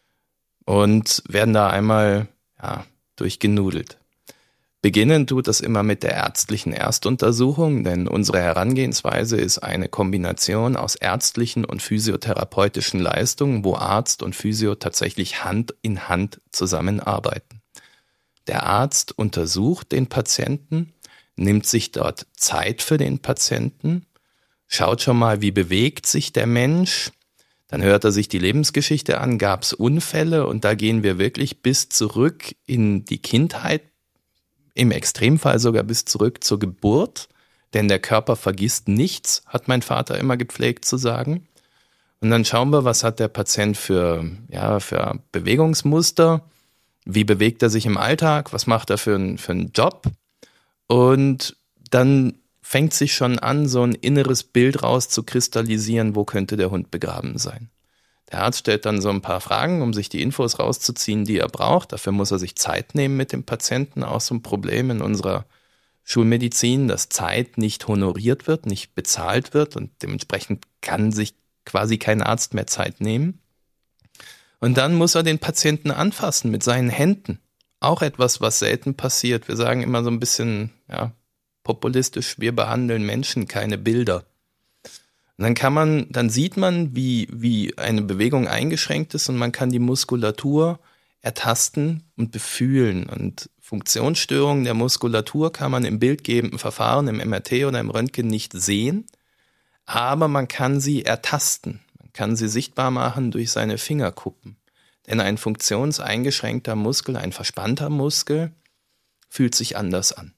und werden da einmal durchgenudelt. Beginnen tut das immer mit der ärztlichen Erstuntersuchung, denn unsere Herangehensweise ist eine Kombination aus ärztlichen und physiotherapeutischen Leistungen, wo Arzt und Physio tatsächlich Hand in Hand zusammenarbeiten. Der Arzt untersucht den Patienten, nimmt sich dort Zeit für den Patienten, schaut schon mal, wie bewegt sich der Mensch, dann hört er sich die Lebensgeschichte an, gab es Unfälle und da gehen wir wirklich bis zurück in die Kindheit, im Extremfall sogar bis zurück zur Geburt, denn der Körper vergisst nichts, hat mein Vater immer gepflegt zu sagen. Und dann schauen wir, was hat der Patient für Bewegungsmuster, wie bewegt er sich im Alltag, was macht er für einen Job. Und dann fängt sich schon an, so ein inneres Bild rauszukristallisieren, wo könnte der Hund begraben sein. Der Arzt stellt dann so ein paar Fragen, um sich die Infos rauszuziehen, die er braucht. Dafür muss er sich Zeit nehmen mit dem Patienten. Auch so ein Problem in unserer Schulmedizin, dass Zeit nicht honoriert wird, nicht bezahlt wird und dementsprechend kann sich quasi kein Arzt mehr Zeit nehmen. Und dann muss er den Patienten anfassen mit seinen Händen. Auch etwas, was selten passiert. Wir sagen immer so ein bisschen populistisch, wir behandeln Menschen, keine Bilder. Und dann sieht man, wie eine Bewegung eingeschränkt ist und man kann die Muskulatur ertasten und befühlen. Und Funktionsstörungen der Muskulatur kann man im bildgebenden Verfahren, im MRT oder im Röntgen nicht sehen, aber man kann sie ertasten. Man kann sie sichtbar machen durch seine Fingerkuppen. Denn ein funktionseingeschränkter Muskel, ein verspannter Muskel, fühlt sich anders an.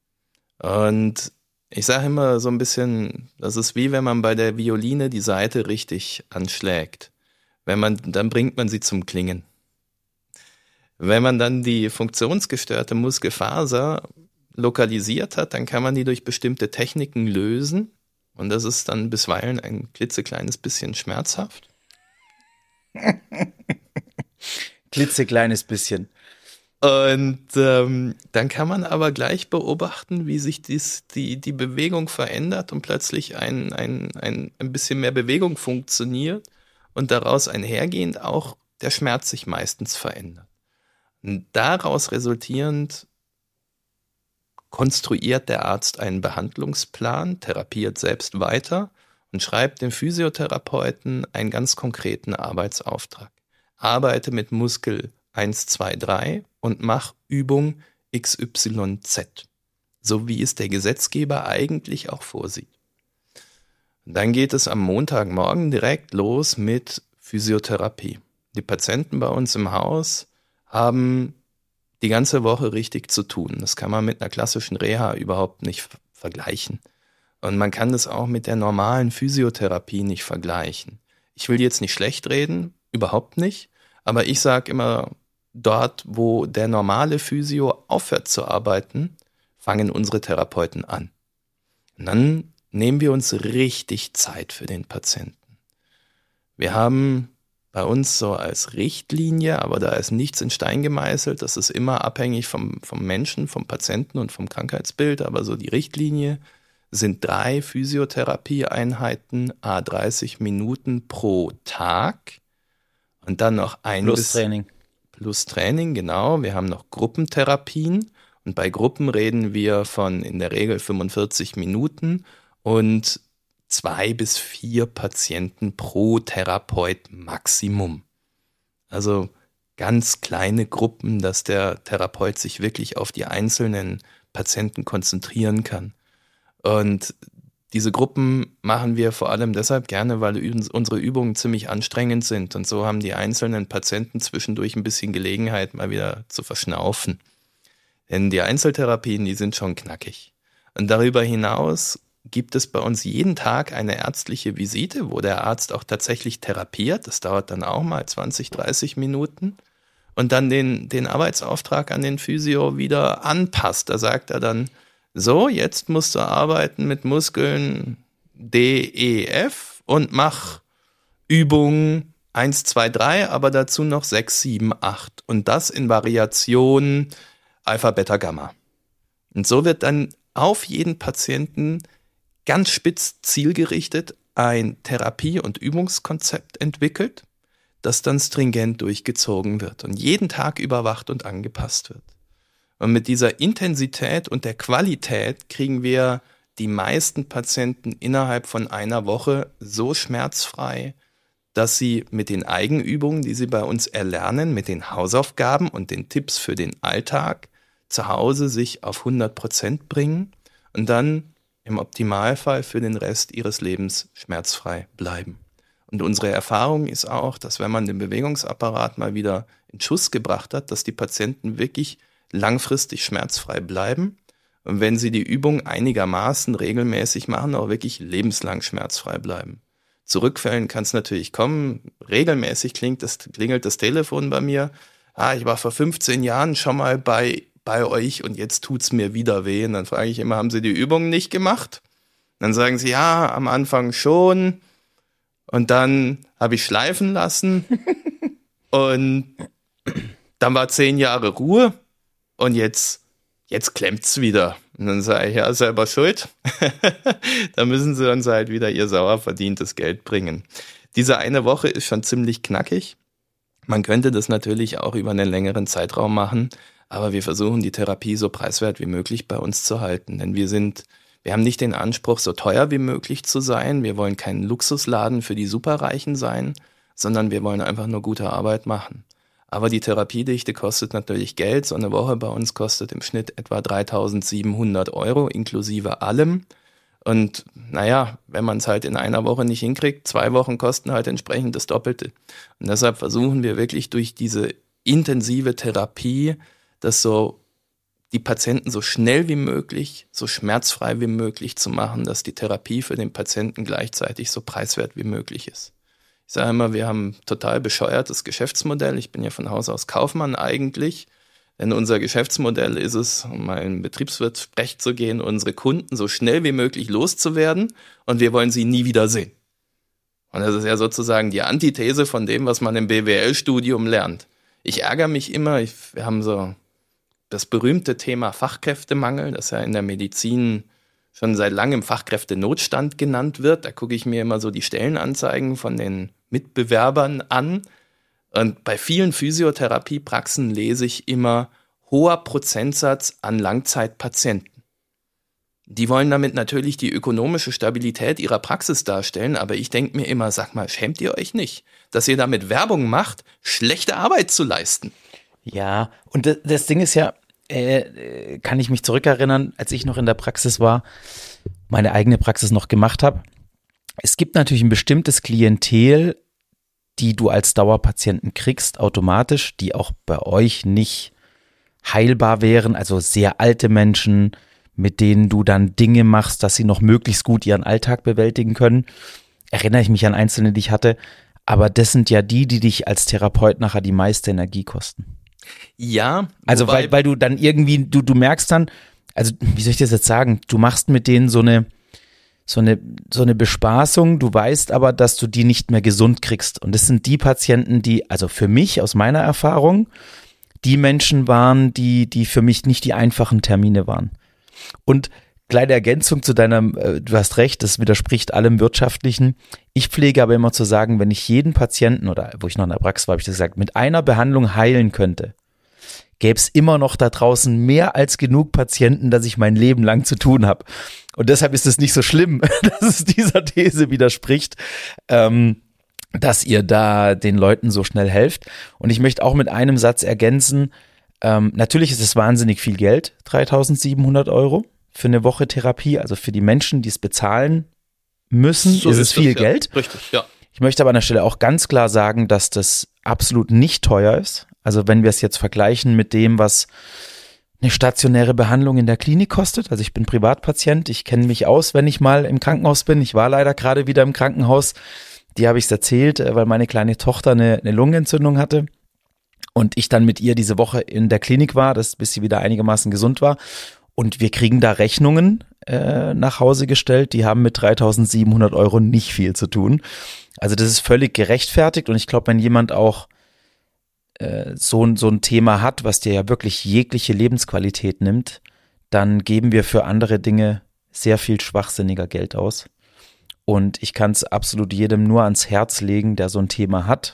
Und ich sage immer so ein bisschen, das ist wie wenn man bei der Violine die Saite richtig anschlägt. Dann bringt man sie zum Klingen. Wenn man dann die funktionsgestörte Muskelfaser lokalisiert hat, dann kann man die durch bestimmte Techniken lösen. Und das ist dann bisweilen ein klitzekleines bisschen schmerzhaft. Klitzekleines bisschen. Und dann kann man aber gleich beobachten, wie sich die Bewegung verändert und plötzlich ein bisschen mehr Bewegung funktioniert und daraus einhergehend auch der Schmerz sich meistens verändert. Und daraus resultierend konstruiert der Arzt einen Behandlungsplan, therapiert selbst weiter und schreibt dem Physiotherapeuten einen ganz konkreten Arbeitsauftrag. Arbeite mit Muskel 1, 2, 3 und mach Übung XYZ, so wie es der Gesetzgeber eigentlich auch vorsieht. Und dann geht es am Montagmorgen direkt los mit Physiotherapie. Die Patienten bei uns im Haus haben die ganze Woche richtig zu tun. Das kann man mit einer klassischen Reha überhaupt nicht vergleichen. Und man kann das auch mit der normalen Physiotherapie nicht vergleichen. Ich will jetzt nicht schlecht reden, überhaupt nicht. Aber ich sage immer, dort, wo der normale Physio aufhört zu arbeiten, fangen unsere Therapeuten an. Und dann nehmen wir uns richtig Zeit für den Patienten. Wir haben bei uns so als Richtlinie, aber da ist nichts in Stein gemeißelt, das ist immer abhängig vom Menschen, vom Patienten und vom Krankheitsbild, aber so die Richtlinie sind 3 Physiotherapieeinheiten, à 30 Minuten pro Tag und dann noch Plus Training. Plus Training, genau. Wir haben noch Gruppentherapien und bei Gruppen reden wir von in der Regel 45 Minuten und 2 bis 4 Patienten pro Therapeut Maximum. Also ganz kleine Gruppen, dass der Therapeut sich wirklich auf die einzelnen Patienten konzentrieren kann. Und diese Gruppen machen wir vor allem deshalb gerne, weil unsere Übungen ziemlich anstrengend sind. Und so haben die einzelnen Patienten zwischendurch ein bisschen Gelegenheit, mal wieder zu verschnaufen. Denn die Einzeltherapien, die sind schon knackig. Und darüber hinaus gibt es bei uns jeden Tag eine ärztliche Visite, wo der Arzt auch tatsächlich therapiert. Das dauert dann auch mal 20, 30 Minuten. Und dann den Arbeitsauftrag an den Physio wieder anpasst. Da sagt er dann, so, jetzt musst du arbeiten mit Muskeln D, E, F und mach Übungen 1, 2, 3, aber dazu noch 6, 7, 8. Und das in Variation Alpha, Beta, Gamma. Und so wird dann auf jeden Patienten ganz spitz zielgerichtet ein Therapie- und Übungskonzept entwickelt, das dann stringent durchgezogen wird und jeden Tag überwacht und angepasst wird. Und mit dieser Intensität und der Qualität kriegen wir die meisten Patienten innerhalb von einer Woche so schmerzfrei, dass sie mit den Eigenübungen, die sie bei uns erlernen, mit den Hausaufgaben und den Tipps für den Alltag zu Hause sich auf 100% bringen und dann im Optimalfall für den Rest ihres Lebens schmerzfrei bleiben. Und unsere Erfahrung ist auch, dass wenn man den Bewegungsapparat mal wieder in Schuss gebracht hat, dass die Patienten wirklich langfristig schmerzfrei bleiben und wenn sie die Übung einigermaßen regelmäßig machen, auch wirklich lebenslang schmerzfrei bleiben. Zu Rückfällen kann es natürlich kommen. Regelmäßig klingelt das Telefon bei mir. Ich war vor 15 Jahren schon mal bei euch und jetzt tut's mir wieder weh. Und dann frage ich immer, haben Sie die Übung nicht gemacht? Dann sagen sie, ja, am Anfang schon. Und dann habe ich schleifen lassen. Und dann war 10 Jahre Ruhe. Und jetzt klemmt's wieder. Und dann sage ich, ja, selber schuld. Da müssen sie uns halt wieder ihr sauer verdientes Geld bringen. Diese eine Woche ist schon ziemlich knackig. Man könnte das natürlich auch über einen längeren Zeitraum machen, aber wir versuchen die Therapie so preiswert wie möglich bei uns zu halten. Denn wir haben nicht den Anspruch, so teuer wie möglich zu sein. Wir wollen kein Luxusladen für die Superreichen sein, sondern wir wollen einfach nur gute Arbeit machen. Aber die Therapiedichte kostet natürlich Geld. So eine Woche bei uns kostet im Schnitt etwa 3.700 € inklusive allem. Und naja, wenn man es halt in einer Woche nicht hinkriegt, 2 Wochen kosten halt entsprechend das Doppelte. Und deshalb versuchen wir wirklich durch diese intensive Therapie, dass so die Patienten so schnell wie möglich, so schmerzfrei wie möglich zu machen, dass die Therapie für den Patienten gleichzeitig so preiswert wie möglich ist. Ich sage immer, wir haben ein total bescheuertes Geschäftsmodell. Ich bin ja von Haus aus Kaufmann eigentlich. Denn unser Geschäftsmodell ist es, um mal in Betriebswirt-Sprech zu gehen, unsere Kunden so schnell wie möglich loszuwerden und wir wollen sie nie wieder sehen. Und das ist ja sozusagen die Antithese von dem, was man im BWL-Studium lernt. Ich ärgere mich immer, wir haben so das berühmte Thema Fachkräftemangel, das ja in der Medizin schon seit langem Fachkräftenotstand genannt wird. Da gucke ich mir immer so die Stellenanzeigen von den Mitbewerbern an. Und bei vielen Physiotherapiepraxen lese ich immer hoher Prozentsatz an Langzeitpatienten. Die wollen damit natürlich die ökonomische Stabilität ihrer Praxis darstellen, aber ich denke mir immer, sag mal, schämt ihr euch nicht, dass ihr damit Werbung macht, schlechte Arbeit zu leisten? Ja, und das Ding ist ja, kann ich mich zurückerinnern, als ich noch in der Praxis war, meine eigene Praxis noch gemacht habe. Es gibt natürlich ein bestimmtes Klientel, die du als Dauerpatienten kriegst, automatisch, die auch bei euch nicht heilbar wären, also sehr alte Menschen mit denen du dann Dinge machst, dass sie noch möglichst gut ihren Alltag bewältigen können. Erinnere ich mich an einzelne, die ich hatte. Aber das sind ja die dich als Therapeut nachher die meiste Energie kosten. Ja. Also weil du dann irgendwie, du merkst dann, also wie soll ich das jetzt sagen, du machst mit denen so eine Bespaßung, du weißt aber, dass du die nicht mehr gesund kriegst. Und das sind die Patienten, die, also für mich aus meiner Erfahrung, die Menschen waren, die für mich nicht die einfachen Termine waren. Und kleine Ergänzung zu du hast recht, das widerspricht allem Wirtschaftlichen. Ich pflege aber immer zu sagen, wenn ich jeden Patienten, oder wo ich noch in der Praxis war, habe ich das gesagt, mit einer Behandlung heilen könnte, gäbe es immer noch da draußen mehr als genug Patienten, dass ich mein Leben lang zu tun habe. Und deshalb ist es nicht so schlimm, dass es dieser These widerspricht, dass ihr da den Leuten so schnell helft. Und ich möchte auch mit einem Satz ergänzen, natürlich ist es wahnsinnig viel Geld, 3.700 € für eine Woche Therapie, also für die Menschen, die es bezahlen müssen, so ist es viel Geld. Richtig, ja. Ich möchte aber an der Stelle auch ganz klar sagen, dass das absolut nicht teuer ist. Also wenn wir es jetzt vergleichen mit dem, was eine stationäre Behandlung in der Klinik kostet. Also ich bin Privatpatient, ich kenne mich aus, wenn ich mal im Krankenhaus bin. Ich war leider gerade wieder im Krankenhaus. Die habe ich es erzählt, weil meine kleine Tochter eine Lungenentzündung hatte. Und ich dann mit ihr diese Woche in der Klinik war, bis sie wieder einigermaßen gesund war. Und wir kriegen da Rechnungen nach Hause gestellt, die haben mit 3.700 € nicht viel zu tun. Also das ist völlig gerechtfertigt und ich glaube, wenn jemand auch so ein Thema hat, was dir ja wirklich jegliche Lebensqualität nimmt, dann geben wir für andere Dinge sehr viel schwachsinniger Geld aus. Und ich kann es absolut jedem nur ans Herz legen, der so ein Thema hat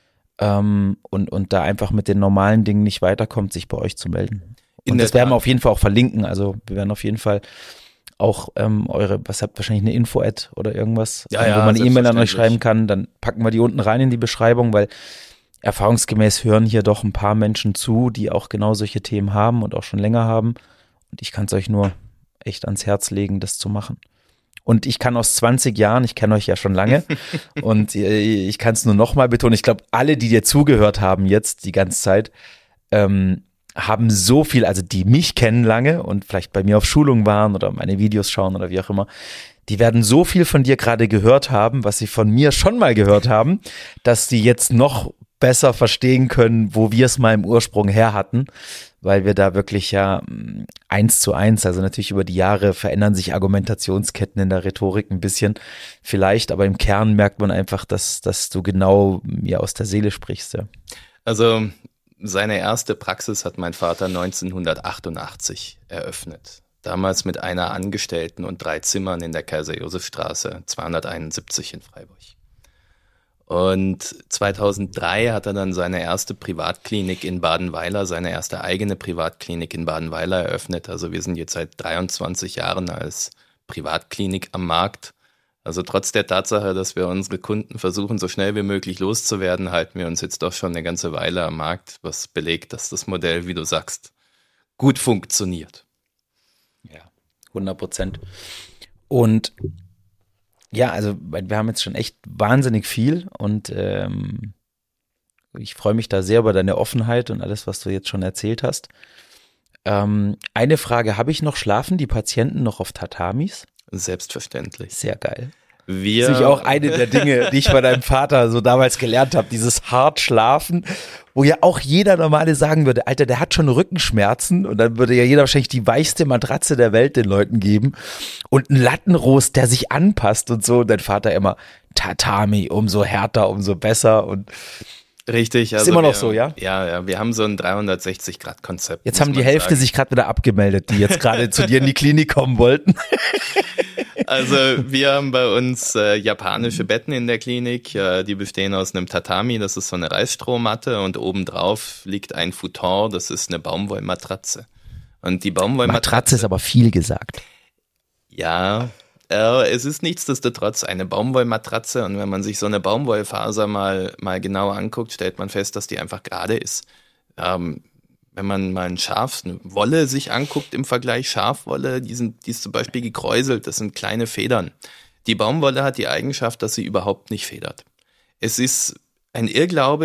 und da einfach mit den normalen Dingen nicht weiterkommt, sich bei euch zu melden. Und das werden wir auf jeden Fall auch verlinken. Also wir werden auf jeden Fall auch was habt wahrscheinlich eine Info-Ad oder irgendwas, wo man eine E-Mail an euch schreiben kann. Dann packen wir die unten rein in die Beschreibung, weil erfahrungsgemäß hören hier doch ein paar Menschen zu, die auch genau solche Themen haben und auch schon länger haben. Und ich kann es euch nur echt ans Herz legen, das zu machen. Und ich kann aus 20 Jahren, ich kenne euch ja schon lange und ich kann es nur noch mal betonen, ich glaube, alle, die dir zugehört haben jetzt die ganze Zeit, haben so viel, also die mich kennen lange und vielleicht bei mir auf Schulung waren oder meine Videos schauen oder wie auch immer, die werden so viel von dir gerade gehört haben, was sie von mir schon mal gehört haben, dass sie jetzt noch besser verstehen können, wo wir es mal im Ursprung her hatten, weil wir da wirklich ja 1:1, also natürlich über die Jahre verändern sich Argumentationsketten in der Rhetorik ein bisschen vielleicht, aber im Kern merkt man einfach, dass du genau mir aus der Seele sprichst. Ja. Also seine erste Praxis hat mein Vater 1988 eröffnet. Damals mit einer Angestellten und 3 Zimmern in der Kaiser-Josef-Straße 271 in Freiburg. Und 2003 hat er dann seine erste Privatklinik in Badenweiler, seine erste eigene Privatklinik in Badenweiler eröffnet. Also wir sind jetzt seit 23 Jahren als Privatklinik am Markt. Also trotz der Tatsache, dass wir unsere Kunden versuchen, so schnell wie möglich loszuwerden, halten wir uns jetzt doch schon eine ganze Weile am Markt, was belegt, dass das Modell, wie du sagst, gut funktioniert. Ja, 100%. Und ja, also wir haben jetzt schon echt wahnsinnig viel und ich freue mich da sehr über deine Offenheit und alles, was du jetzt schon erzählt hast. Eine Frage habe ich noch, schlafen die Patienten noch auf Tatamis? Selbstverständlich. Sehr geil. Das ist natürlich auch eine der Dinge, die ich bei deinem Vater so damals gelernt habe, dieses hart Schlafen, wo ja auch jeder Normale sagen würde, Alter, der hat schon Rückenschmerzen und dann würde ja jeder wahrscheinlich die weichste Matratze der Welt den Leuten geben und einen Lattenrost, der sich anpasst und so. Und dein Vater immer, Tatami, umso härter, umso besser und richtig. Also ist immer noch so, ja? Ja, wir haben so ein 360-Grad-Konzept. Jetzt haben die Hälfte sich gerade wieder abgemeldet, die jetzt gerade zu dir in die Klinik kommen wollten. Also wir haben bei uns japanische Betten in der Klinik, die bestehen aus einem Tatami, das ist so eine Reisstrohmatte und obendrauf liegt ein Futon, das ist eine Baumwollmatratze. Und die Matratze ist aber viel gesagt. Ja, es ist nichtsdestotrotz eine Baumwollmatratze und wenn man sich so eine Baumwollfaser mal genauer anguckt, stellt man fest, dass die einfach gerade ist. Wenn man mal eine Wolle sich anguckt im Vergleich, Schafwolle, die ist zum Beispiel gekräuselt, das sind kleine Federn. Die Baumwolle hat die Eigenschaft, dass sie überhaupt nicht federt. Es ist ein Irrglaube,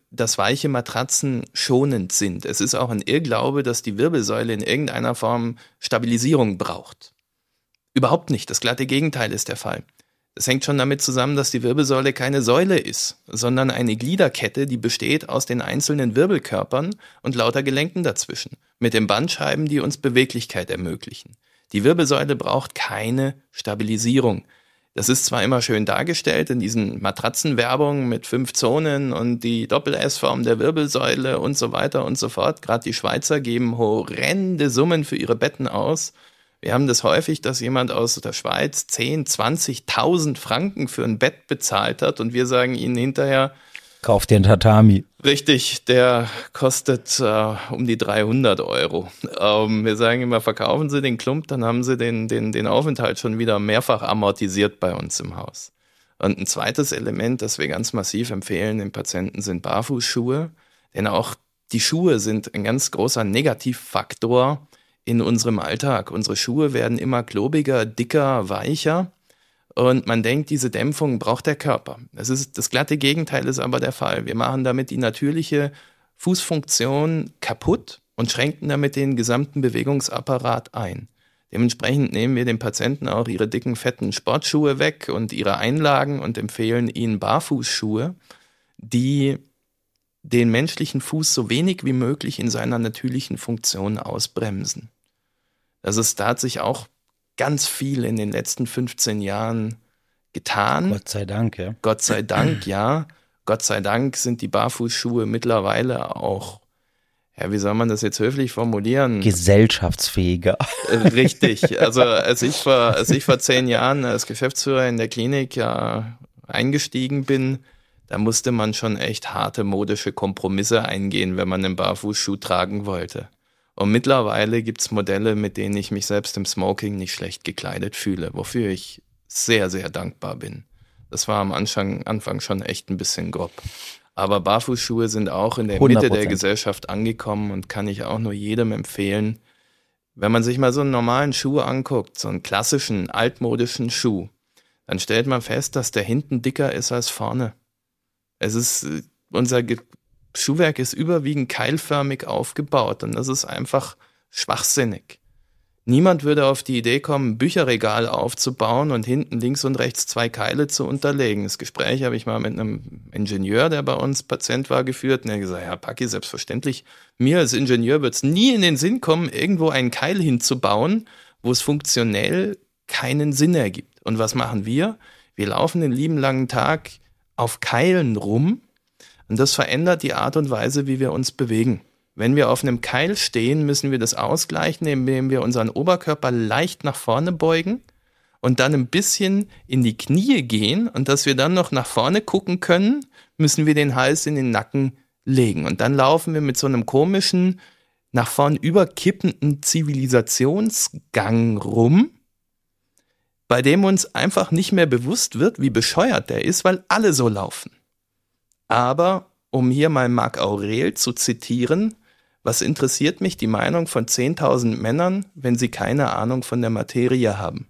dass weiche Matratzen schonend sind. Es ist auch ein Irrglaube, dass die Wirbelsäule in irgendeiner Form Stabilisierung braucht. Überhaupt nicht. Das glatte Gegenteil ist der Fall. Das hängt schon damit zusammen, dass die Wirbelsäule keine Säule ist, sondern eine Gliederkette, die besteht aus den einzelnen Wirbelkörpern und lauter Gelenken dazwischen, mit den Bandscheiben, die uns Beweglichkeit ermöglichen. Die Wirbelsäule braucht keine Stabilisierung. Das ist zwar immer schön dargestellt in diesen Matratzenwerbungen mit 5 Zonen und die Doppel-S-Form der Wirbelsäule und so weiter und so fort. Gerade die Schweizer geben horrende Summen für ihre Betten aus. Wir haben das häufig, dass jemand aus der Schweiz 10.000, 20.000 Franken für ein Bett bezahlt hat und wir sagen ihnen hinterher, kauf dir einen Tatami. Richtig, der kostet um die 300 Euro. Wir sagen immer, verkaufen Sie den Klump, dann haben Sie den Aufenthalt schon wieder mehrfach amortisiert bei uns im Haus. Und ein zweites Element, das wir ganz massiv empfehlen den Patienten, sind Barfußschuhe. Denn auch die Schuhe sind ein ganz großer Negativfaktor in unserem Alltag. Unsere Schuhe werden immer klobiger, dicker, weicher. Und man denkt, diese Dämpfung braucht der Körper. Das glatte Gegenteil ist aber der Fall. Wir machen damit die natürliche Fußfunktion kaputt und schränken damit den gesamten Bewegungsapparat ein. Dementsprechend nehmen wir den Patienten auch ihre dicken, fetten Sportschuhe weg und ihre Einlagen und empfehlen ihnen Barfußschuhe, die den menschlichen Fuß so wenig wie möglich in seiner natürlichen Funktion ausbremsen. Da hat sich auch ganz viel in den letzten 15 Jahren getan. Gott sei Dank, ja. Gott sei Dank, ja. Gott sei Dank sind die Barfußschuhe mittlerweile auch, ja, wie soll man das jetzt höflich formulieren? Gesellschaftsfähiger. Richtig. Also als ich vor 10 Jahren als Geschäftsführer in der Klinik eingestiegen bin, da musste man schon echt harte modische Kompromisse eingehen, wenn man einen Barfußschuh tragen wollte. Und mittlerweile gibt's Modelle, mit denen ich mich selbst im Smoking nicht schlecht gekleidet fühle, wofür ich sehr, sehr dankbar bin. Das war am Anfang schon echt ein bisschen grob. Aber Barfußschuhe sind auch in der 100%. Mitte der Gesellschaft angekommen und kann ich auch nur jedem empfehlen. Wenn man sich mal so einen normalen Schuh anguckt, so einen klassischen, altmodischen Schuh, dann stellt man fest, dass der hinten dicker ist als vorne. Unser Schuhwerk ist überwiegend keilförmig aufgebaut und das ist einfach schwachsinnig. Niemand würde auf die Idee kommen, ein Bücherregal aufzubauen und hinten links und rechts 2 Keile zu unterlegen. Das Gespräch habe ich mal mit einem Ingenieur, der bei uns Patient war, geführt. Und er hat gesagt, ja, Paki, selbstverständlich, mir als Ingenieur wird es nie in den Sinn kommen, irgendwo einen Keil hinzubauen, wo es funktionell keinen Sinn ergibt. Und was machen wir? Wir laufen den lieben langen Tag auf Keilen rum. Und das verändert die Art und Weise, wie wir uns bewegen. Wenn wir auf einem Keil stehen, müssen wir das ausgleichen, indem wir unseren Oberkörper leicht nach vorne beugen und dann ein bisschen in die Knie gehen. Und dass wir dann noch nach vorne gucken können, müssen wir den Hals in den Nacken legen. Und dann laufen wir mit so einem komischen, nach vorn überkippenden Zivilisationsgang rum, bei dem uns einfach nicht mehr bewusst wird, wie bescheuert der ist, weil alle so laufen. Aber, um hier mal Marc Aurel zu zitieren, was interessiert mich die Meinung von 10.000 Männern, wenn sie keine Ahnung von der Materie haben?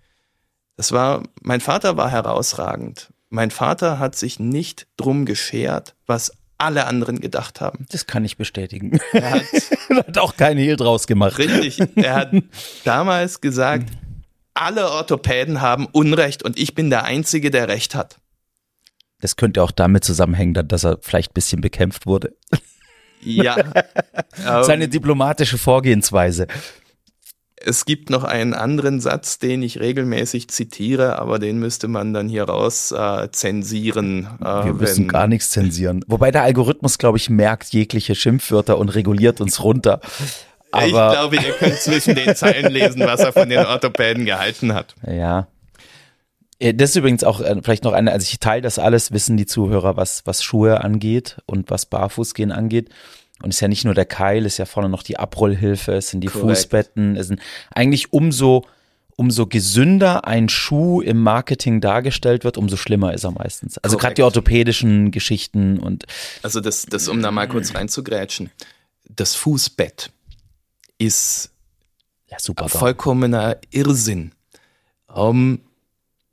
Mein Vater war herausragend. Mein Vater hat sich nicht drum geschert, was alle anderen gedacht haben. Das kann ich bestätigen. Er hat auch keinen Hehl draus gemacht. Richtig. Er hat damals gesagt, alle Orthopäden haben Unrecht und ich bin der Einzige, der Recht hat. Das könnte auch damit zusammenhängen, dass er vielleicht ein bisschen bekämpft wurde. Ja. Seine diplomatische Vorgehensweise. Es gibt noch einen anderen Satz, den ich regelmäßig zitiere, aber den müsste man dann hier raus zensieren. Wir müssen gar nichts zensieren. Wobei der Algorithmus, glaube ich, merkt jegliche Schimpfwörter und reguliert uns runter. Aber ich glaube, ihr könnt zwischen den Zeilen lesen, was er von den Orthopäden gehalten hat. Ja. Das ist übrigens auch vielleicht noch also ich teile das alles, wissen die Zuhörer, was Schuhe angeht und was Barfußgehen angeht. Und es ist ja nicht nur der Keil, es ist ja vorne noch die Abrollhilfe, es sind die Korrekt. Fußbetten, es sind eigentlich umso gesünder ein Schuh im Marketing dargestellt wird, umso schlimmer ist er meistens. Also gerade die orthopädischen Geschichten und. Also das, um da mal kurz reinzugrätschen, das Fußbett ist ja, super vollkommener Irrsinn.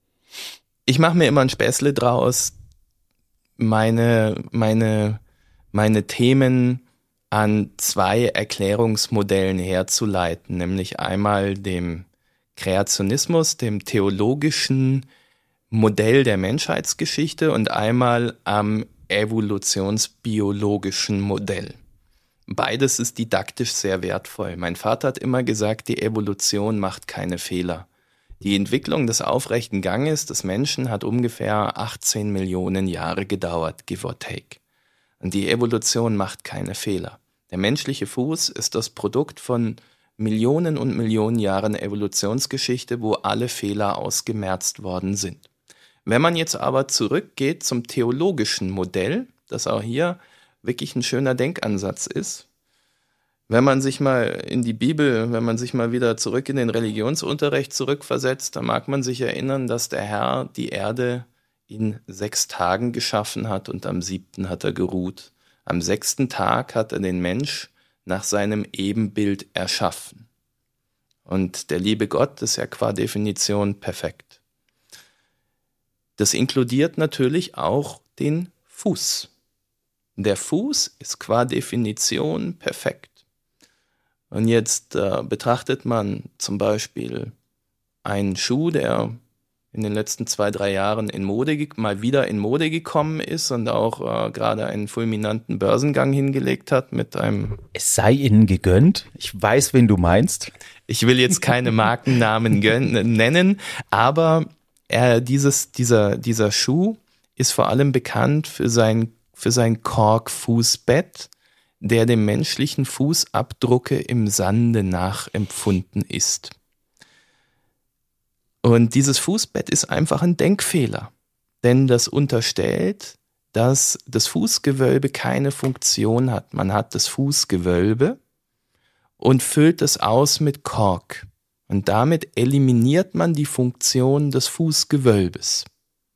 Ich mache mir immer ein Späßle draus. Meine meine Themen an 2 Erklärungsmodellen herzuleiten, nämlich einmal dem Kreationismus, dem theologischen Modell der Menschheitsgeschichte und einmal am evolutionsbiologischen Modell. Beides ist didaktisch sehr wertvoll. Mein Vater hat immer gesagt, die Evolution macht keine Fehler. Die Entwicklung des aufrechten Ganges des Menschen hat ungefähr 18 Millionen Jahre gedauert, give or take. Und die Evolution macht keine Fehler. Der menschliche Fuß ist das Produkt von Millionen und Millionen Jahren Evolutionsgeschichte, wo alle Fehler ausgemerzt worden sind. Wenn man jetzt aber zurückgeht zum theologischen Modell, das auch hier wirklich ein schöner Denkansatz ist, wenn man sich mal in die Bibel, wenn man sich mal wieder zurück in den Religionsunterricht zurückversetzt, dann mag man sich erinnern, dass der Herr die Erde in 6 Tagen geschaffen hat und am 7. hat er geruht. Am 6. Tag hat er den Mensch nach seinem Ebenbild erschaffen. Und der liebe Gott ist ja qua Definition perfekt. Das inkludiert natürlich auch den Fuß. Der Fuß ist qua Definition perfekt. Und jetzt betrachtet man zum Beispiel einen Schuh, der in den letzten 2-3 Jahren mal wieder in Mode gekommen ist und auch gerade einen fulminanten Börsengang hingelegt hat mit einem... Es sei Ihnen gegönnt. Ich weiß, wen du meinst. Ich will jetzt keine Markennamen nennen, aber dieser Schuh ist vor allem bekannt für sein Korkfußbett, der dem menschlichen Fußabdrucke im Sande nachempfunden ist. Und dieses Fußbett ist einfach ein Denkfehler, denn das unterstellt, dass das Fußgewölbe keine Funktion hat. Man hat das Fußgewölbe und füllt es aus mit Kork. Und damit eliminiert man die Funktion des Fußgewölbes.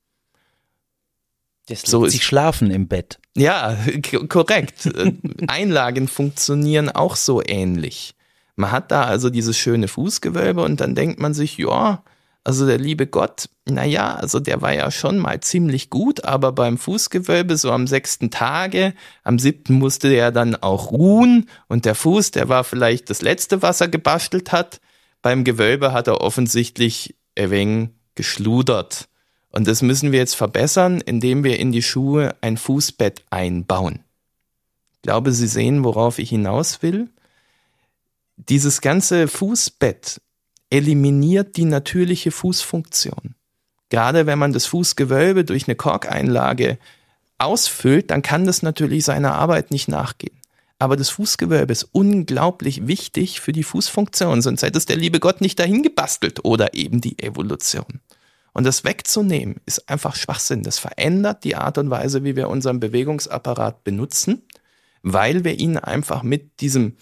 Das lässt sich schlafen im Bett. Ja, korrekt. Einlagen funktionieren auch so ähnlich. Man hat da also dieses schöne Fußgewölbe und dann denkt man sich, ja, also der liebe Gott, naja, also der war ja schon mal ziemlich gut, aber beim Fußgewölbe so am 6. Tage, am 7. musste er dann auch ruhen und der Fuß, der war vielleicht das Letzte, was er gebastelt hat. Beim Gewölbe hat er offensichtlich ein wenig geschludert. Und das müssen wir jetzt verbessern, indem wir in die Schuhe ein Fußbett einbauen. Ich glaube, Sie sehen, worauf ich hinaus will. Dieses ganze Fußbett eliminiert die natürliche Fußfunktion. Gerade wenn man das Fußgewölbe durch eine Korkeinlage ausfüllt, dann kann das natürlich seiner Arbeit nicht nachgehen. Aber das Fußgewölbe ist unglaublich wichtig für die Fußfunktion, sonst hätte es der liebe Gott nicht dahin gebastelt oder eben die Evolution. Und das wegzunehmen ist einfach Schwachsinn. Das verändert die Art und Weise, wie wir unseren Bewegungsapparat benutzen, weil wir ihn einfach mit diesem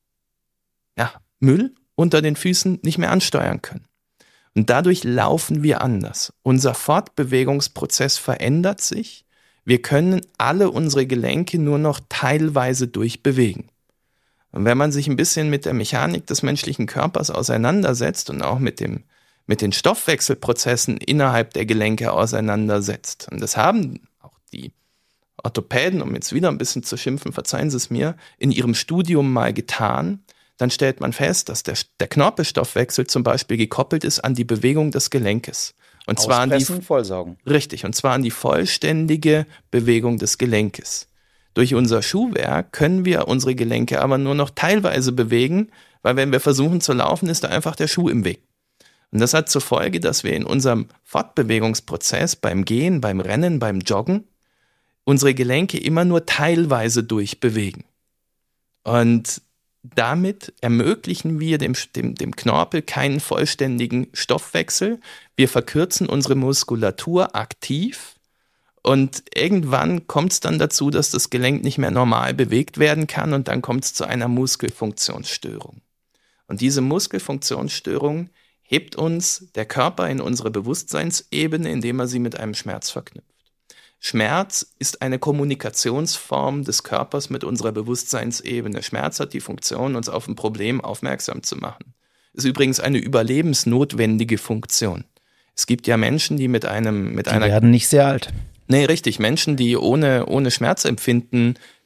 Müll unter den Füßen nicht mehr ansteuern können. Und dadurch laufen wir anders. Unser Fortbewegungsprozess verändert sich. Wir können alle unsere Gelenke nur noch teilweise durchbewegen. Und wenn man sich ein bisschen mit der Mechanik des menschlichen Körpers auseinandersetzt und auch mit den Stoffwechselprozessen innerhalb der Gelenke auseinandersetzt, und das haben auch die Orthopäden, um jetzt wieder ein bisschen zu schimpfen, verzeihen Sie es mir, in ihrem Studium mal getan, dann stellt man fest, dass der Knorpelstoffwechsel zum Beispiel gekoppelt ist an die Bewegung des Gelenkes. Und zwar vollsaugen. Richtig, und zwar an die vollständige Bewegung des Gelenkes. Durch unser Schuhwerk können wir unsere Gelenke aber nur noch teilweise bewegen, weil wenn wir versuchen zu laufen, ist da einfach der Schuh im Weg. Und das hat zur Folge, dass wir in unserem Fortbewegungsprozess beim Gehen, beim Rennen, beim Joggen unsere Gelenke immer nur teilweise durchbewegen. Und damit ermöglichen wir dem Knorpel keinen vollständigen Stoffwechsel. Wir verkürzen unsere Muskulatur aktiv und irgendwann kommt es dann dazu, dass das Gelenk nicht mehr normal bewegt werden kann und dann kommt es zu einer Muskelfunktionsstörung. Und diese Muskelfunktionsstörung hebt uns der Körper in unsere Bewusstseinsebene, indem er sie mit einem Schmerz verknüpft. Schmerz ist eine Kommunikationsform des Körpers mit unserer Bewusstseinsebene. Schmerz hat die Funktion, uns auf ein Problem aufmerksam zu machen. Ist übrigens eine überlebensnotwendige Funktion. Es gibt ja Menschen, die die werden nicht sehr alt. Nee, richtig. Menschen, die ohne Schmerzempfinden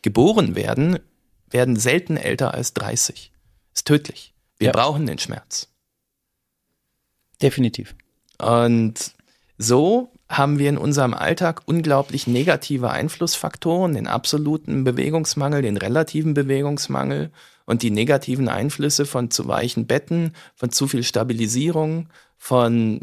geboren werden, werden selten älter als 30. Ist tödlich. Wir brauchen den Schmerz. Definitiv. Und so haben wir in unserem Alltag unglaublich negative Einflussfaktoren, den absoluten Bewegungsmangel, den relativen Bewegungsmangel und die negativen Einflüsse von zu weichen Betten, von zu viel Stabilisierung, von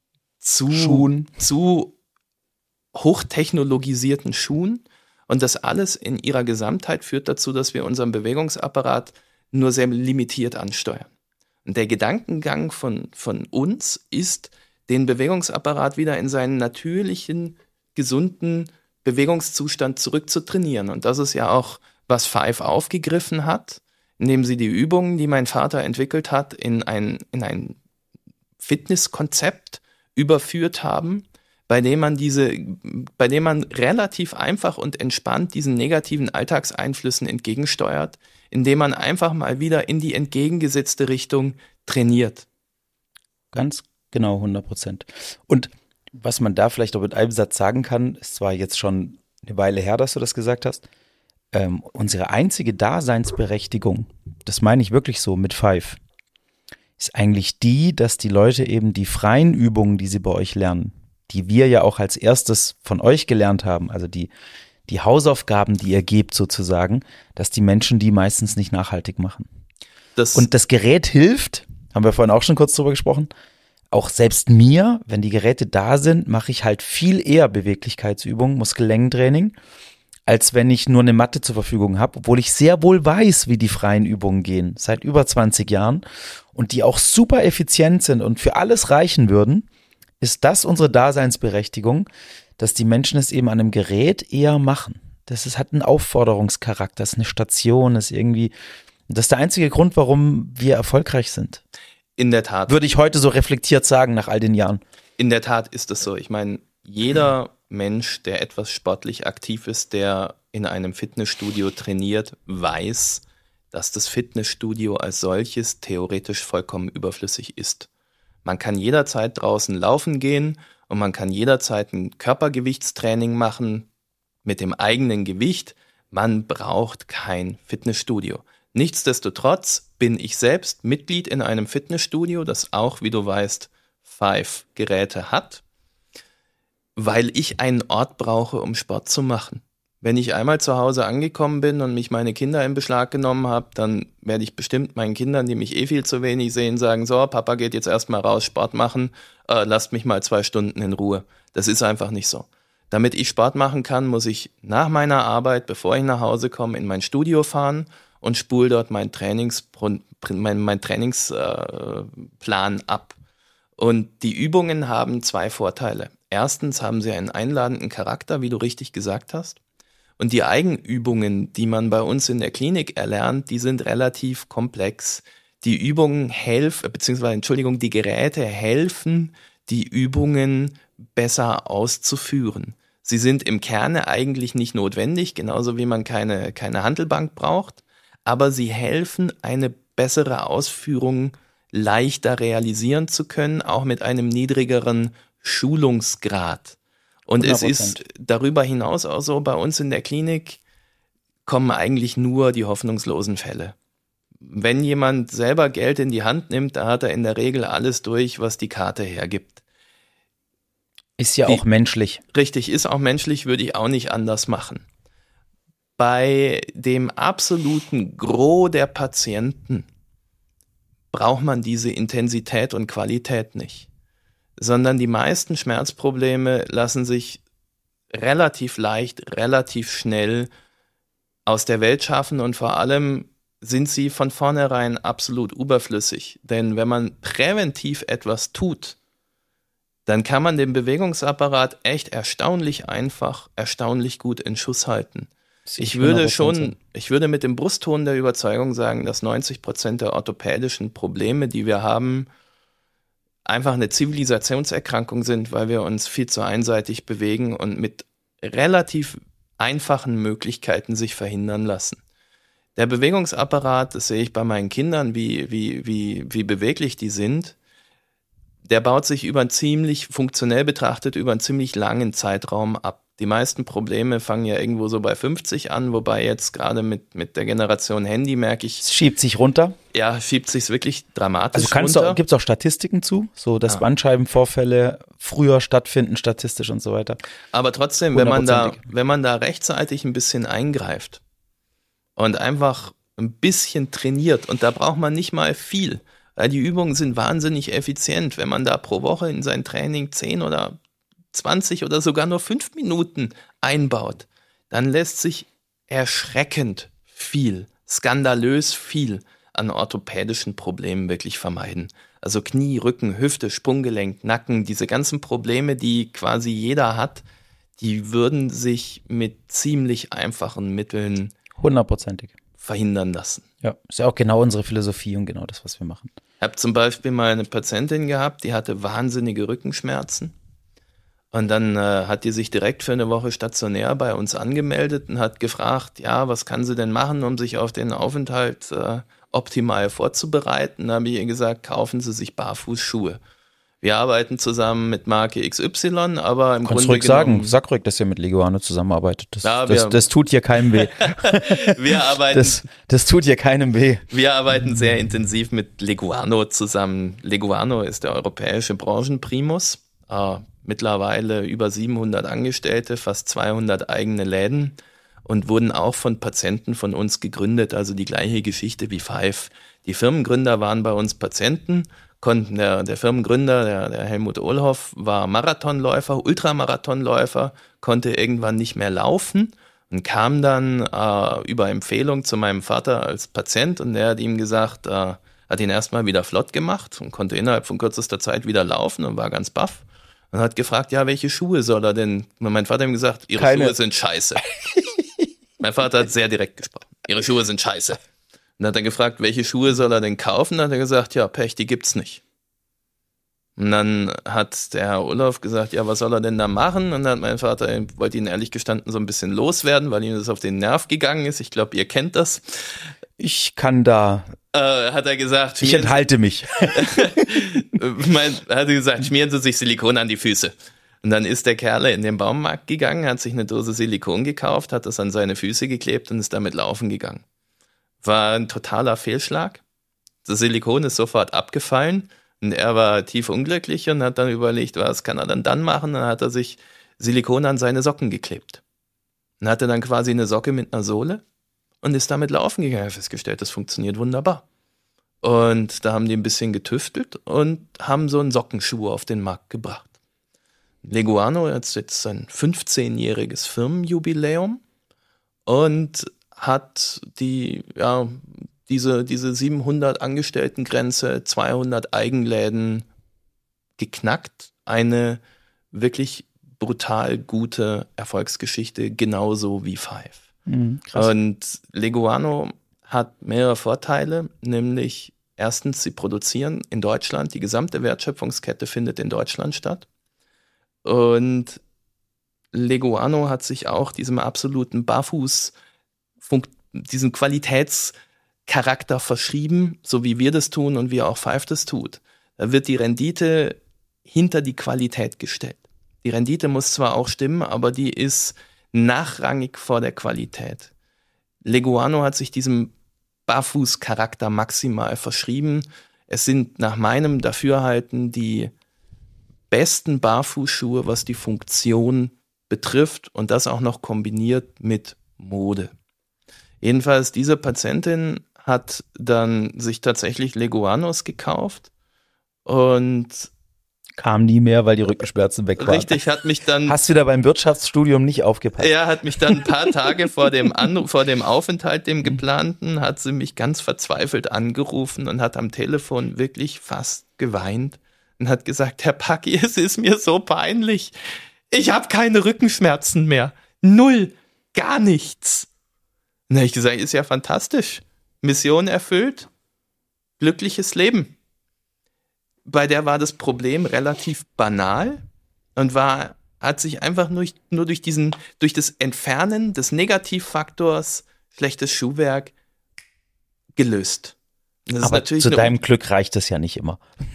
zu hochtechnologisierten Schuhen. Und das alles in ihrer Gesamtheit führt dazu, dass wir unseren Bewegungsapparat nur sehr limitiert ansteuern. Und der Gedankengang von uns ist, den Bewegungsapparat wieder in seinen natürlichen, gesunden Bewegungszustand zurückzutrainieren. Und das ist ja auch, was Five aufgegriffen hat, indem sie die Übungen, die mein Vater entwickelt hat, in ein Fitnesskonzept überführt haben, bei dem man relativ einfach und entspannt diesen negativen Alltagseinflüssen entgegensteuert, indem man einfach mal wieder in die entgegengesetzte Richtung trainiert. Ganz genau, 100%. Und was man da vielleicht auch mit einem Satz sagen kann, ist zwar jetzt schon eine Weile her, dass du das gesagt hast, unsere einzige Daseinsberechtigung, das meine ich wirklich so mit Five, ist eigentlich die, dass die Leute eben die freien Übungen, die sie bei euch lernen, die wir ja auch als erstes von euch gelernt haben, also die Hausaufgaben, die ihr gebt sozusagen, dass die Menschen die meistens nicht nachhaltig machen. Und das Gerät hilft, haben wir vorhin auch schon kurz drüber gesprochen, auch selbst mir, wenn die Geräte da sind, mache ich halt viel eher Beweglichkeitsübungen, Muskellängentraining, als wenn ich nur eine Matte zur Verfügung habe, obwohl ich sehr wohl weiß, wie die freien Übungen gehen, seit über 20 Jahren und die auch super effizient sind und für alles reichen würden, ist das unsere Daseinsberechtigung, dass die Menschen es eben an einem Gerät eher machen. Hat einen Aufforderungscharakter, das ist eine Station, das ist der einzige Grund, warum wir erfolgreich sind. In der Tat. Würde ich heute so reflektiert sagen, nach all den Jahren. In der Tat ist es so. Ich meine, jeder Mensch, der etwas sportlich aktiv ist, der in einem Fitnessstudio trainiert, weiß, dass das Fitnessstudio als solches theoretisch vollkommen überflüssig ist. Man kann jederzeit draußen laufen gehen und man kann jederzeit ein Körpergewichtstraining machen mit dem eigenen Gewicht. Man braucht kein Fitnessstudio. Nichtsdestotrotz bin ich selbst Mitglied in einem Fitnessstudio, das auch, wie du weißt, Five Geräte hat, weil ich einen Ort brauche, um Sport zu machen. Wenn ich einmal zu Hause angekommen bin und mich meine Kinder in Beschlag genommen habe, dann werde ich bestimmt meinen Kindern, die mich viel zu wenig sehen, sagen, so, Papa geht jetzt erstmal raus, Sport machen, lasst mich mal 2 Stunden in Ruhe. Das ist einfach nicht so. Damit ich Sport machen kann, muss ich nach meiner Arbeit, bevor ich nach Hause komme, in mein Studio fahren und spule dort meinen Trainingsplan ab. Und die Übungen haben 2 Vorteile. Erstens haben sie einen einladenden Charakter, wie du richtig gesagt hast. Und die Eigenübungen, die man bei uns in der Klinik erlernt, die sind relativ komplex. Die Übungen die Geräte helfen, die Übungen besser auszuführen. Sie sind im Kerne eigentlich nicht notwendig, genauso wie man keine Hantelbank braucht, aber sie helfen, eine bessere Ausführung leichter realisieren zu können, auch mit einem niedrigeren Schulungsgrad. Und 100%. Es ist darüber hinaus auch so, bei uns in der Klinik kommen eigentlich nur die hoffnungslosen Fälle. Wenn jemand selber Geld in die Hand nimmt, da hat er in der Regel alles durch, was die Karte hergibt. Ist ja auch menschlich. Richtig, ist auch menschlich, würde ich auch nicht anders machen. Bei dem absoluten Gros der Patienten braucht man diese Intensität und Qualität nicht, sondern die meisten Schmerzprobleme lassen sich relativ leicht, relativ schnell aus der Welt schaffen und vor allem sind sie von vornherein absolut überflüssig. Denn wenn man präventiv etwas tut, dann kann man den Bewegungsapparat echt erstaunlich einfach, erstaunlich gut in Schuss halten. Ich würde mit dem Brustton der Überzeugung sagen, dass 90% der orthopädischen Probleme, die wir haben, einfach eine Zivilisationserkrankung sind, weil wir uns viel zu einseitig bewegen und mit relativ einfachen Möglichkeiten sich verhindern lassen. Der Bewegungsapparat, das sehe ich bei meinen Kindern, wie beweglich die sind, der baut sich funktionell betrachtet über einen ziemlich langen Zeitraum ab. Die meisten Probleme fangen ja irgendwo so bei 50 an, wobei jetzt gerade mit der Generation Handy merke ich. Es schiebt sich runter. Ja, schiebt sich wirklich dramatisch runter. Gibt es auch Statistiken zu, so dass Bandscheibenvorfälle früher stattfinden, statistisch und so weiter. Aber trotzdem, wenn man da rechtzeitig ein bisschen eingreift und einfach ein bisschen trainiert, und da braucht man nicht mal viel, weil die Übungen sind wahnsinnig effizient, wenn man da pro Woche in sein Training 10 oder 20 oder sogar nur 5 Minuten einbaut, dann lässt sich erschreckend viel, skandalös viel an orthopädischen Problemen wirklich vermeiden. Also Knie, Rücken, Hüfte, Sprunggelenk, Nacken, diese ganzen Probleme, die quasi jeder hat, die würden sich mit ziemlich einfachen Mitteln 100%ig verhindern lassen. Ja, ist ja auch genau unsere Philosophie und genau das, was wir machen. Ich habe zum Beispiel mal eine Patientin gehabt, die hatte wahnsinnige Rückenschmerzen. Und dann hat die sich direkt für eine Woche stationär bei uns angemeldet und hat gefragt, ja, was kann sie denn machen, um sich auf den Aufenthalt optimal vorzubereiten. Da habe ich ihr gesagt, kaufen Sie sich Barfußschuhe. Wir arbeiten zusammen mit Marke XY, aber im Grunde ruhig sagen, sag ruhig, dass ihr mit Leguano zusammenarbeitet. Das tut hier keinem weh. Das tut hier keinem weh. Wir arbeiten sehr intensiv mit Leguano zusammen. Leguano ist der europäische Branchenprimus. Mittlerweile über 700 Angestellte, fast 200 eigene Läden und wurden auch von Patienten von uns gegründet, also die gleiche Geschichte wie Five. Die Firmengründer waren bei uns Patienten, der Firmengründer, der Helmut Ohlhoff, war Marathonläufer, Ultramarathonläufer, konnte irgendwann nicht mehr laufen und kam dann über Empfehlung zu meinem Vater als Patient und der hat ihm gesagt, hat ihn erstmal wieder flott gemacht und konnte innerhalb von kürzester Zeit wieder laufen und war ganz baff. Und hat gefragt, ja, welche Schuhe soll er denn? Und mein Vater hat ihm gesagt, Ihre Schuhe sind scheiße. Mein Vater hat sehr direkt gesprochen. Ihre Schuhe sind scheiße. Und dann hat er gefragt, welche Schuhe soll er denn kaufen? Dann hat er gesagt, ja, Pech, die gibt's nicht. Und dann hat der Herr Ohlhoff gesagt, ja, was soll er denn da machen? Und dann hat mein Vater, wollte ihn ehrlich gestanden so ein bisschen loswerden, weil ihm das auf den Nerv gegangen ist. Ich glaube, ihr kennt das. Ich kann da... hat er gesagt... Ich enthalte mich. Hat er gesagt, schmieren Sie sich Silikon an die Füße. Und dann ist der Kerl in den Baumarkt gegangen, hat sich eine Dose Silikon gekauft, hat das an seine Füße geklebt und ist damit laufen gegangen. War ein totaler Fehlschlag. Das Silikon ist sofort abgefallen und er war tief unglücklich und hat dann überlegt, was kann er dann machen? Dann hat er sich Silikon an seine Socken geklebt. Und hatte dann quasi eine Socke mit einer Sohle und ist damit laufen gegangen. Er hat festgestellt, das funktioniert wunderbar. Und da haben die ein bisschen getüftelt und haben so einen Sockenschuh auf den Markt gebracht. Leguano hat jetzt sein 15-jähriges Firmenjubiläum und hat diese 700 Angestelltengrenze, 200 Eigenläden geknackt. Eine wirklich brutal gute Erfolgsgeschichte, genauso wie Five. Krass. Und Leguano hat mehrere Vorteile, nämlich erstens, sie produzieren in Deutschland, die gesamte Wertschöpfungskette findet in Deutschland statt. Und Leguano hat sich auch diesem absoluten diesen Qualitätscharakter verschrieben, so wie wir das tun und wie auch Five das tut. Da wird die Rendite hinter die Qualität gestellt. Die Rendite muss zwar auch stimmen, aber die ist nachrangig vor der Qualität. Leguano hat sich diesem Barfußcharakter maximal verschrieben. Es sind nach meinem Dafürhalten die besten Barfußschuhe, was die Funktion betrifft und das auch noch kombiniert mit Mode. Jedenfalls, diese Patientin hat dann sich tatsächlich Leguanos gekauft und kam nie mehr, weil die Rückenschmerzen weg waren. Richtig, hat mich dann... Hast du da beim Wirtschaftsstudium nicht aufgepasst? Er hat mich dann ein paar Tage vor dem Aufenthalt, dem geplanten, hat sie mich ganz verzweifelt angerufen und hat am Telefon wirklich fast geweint und hat gesagt, Herr Packi, es ist mir so peinlich. Ich habe keine Rückenschmerzen mehr. Null. Gar nichts. Und dann habe ich gesagt, ist ja fantastisch. Mission erfüllt. Glückliches Leben. Bei der war das Problem relativ banal und hat sich einfach nur durch das Entfernen des Negativfaktors schlechtes Schuhwerk gelöst. Das Aber zu deinem Glück reicht das ja nicht immer.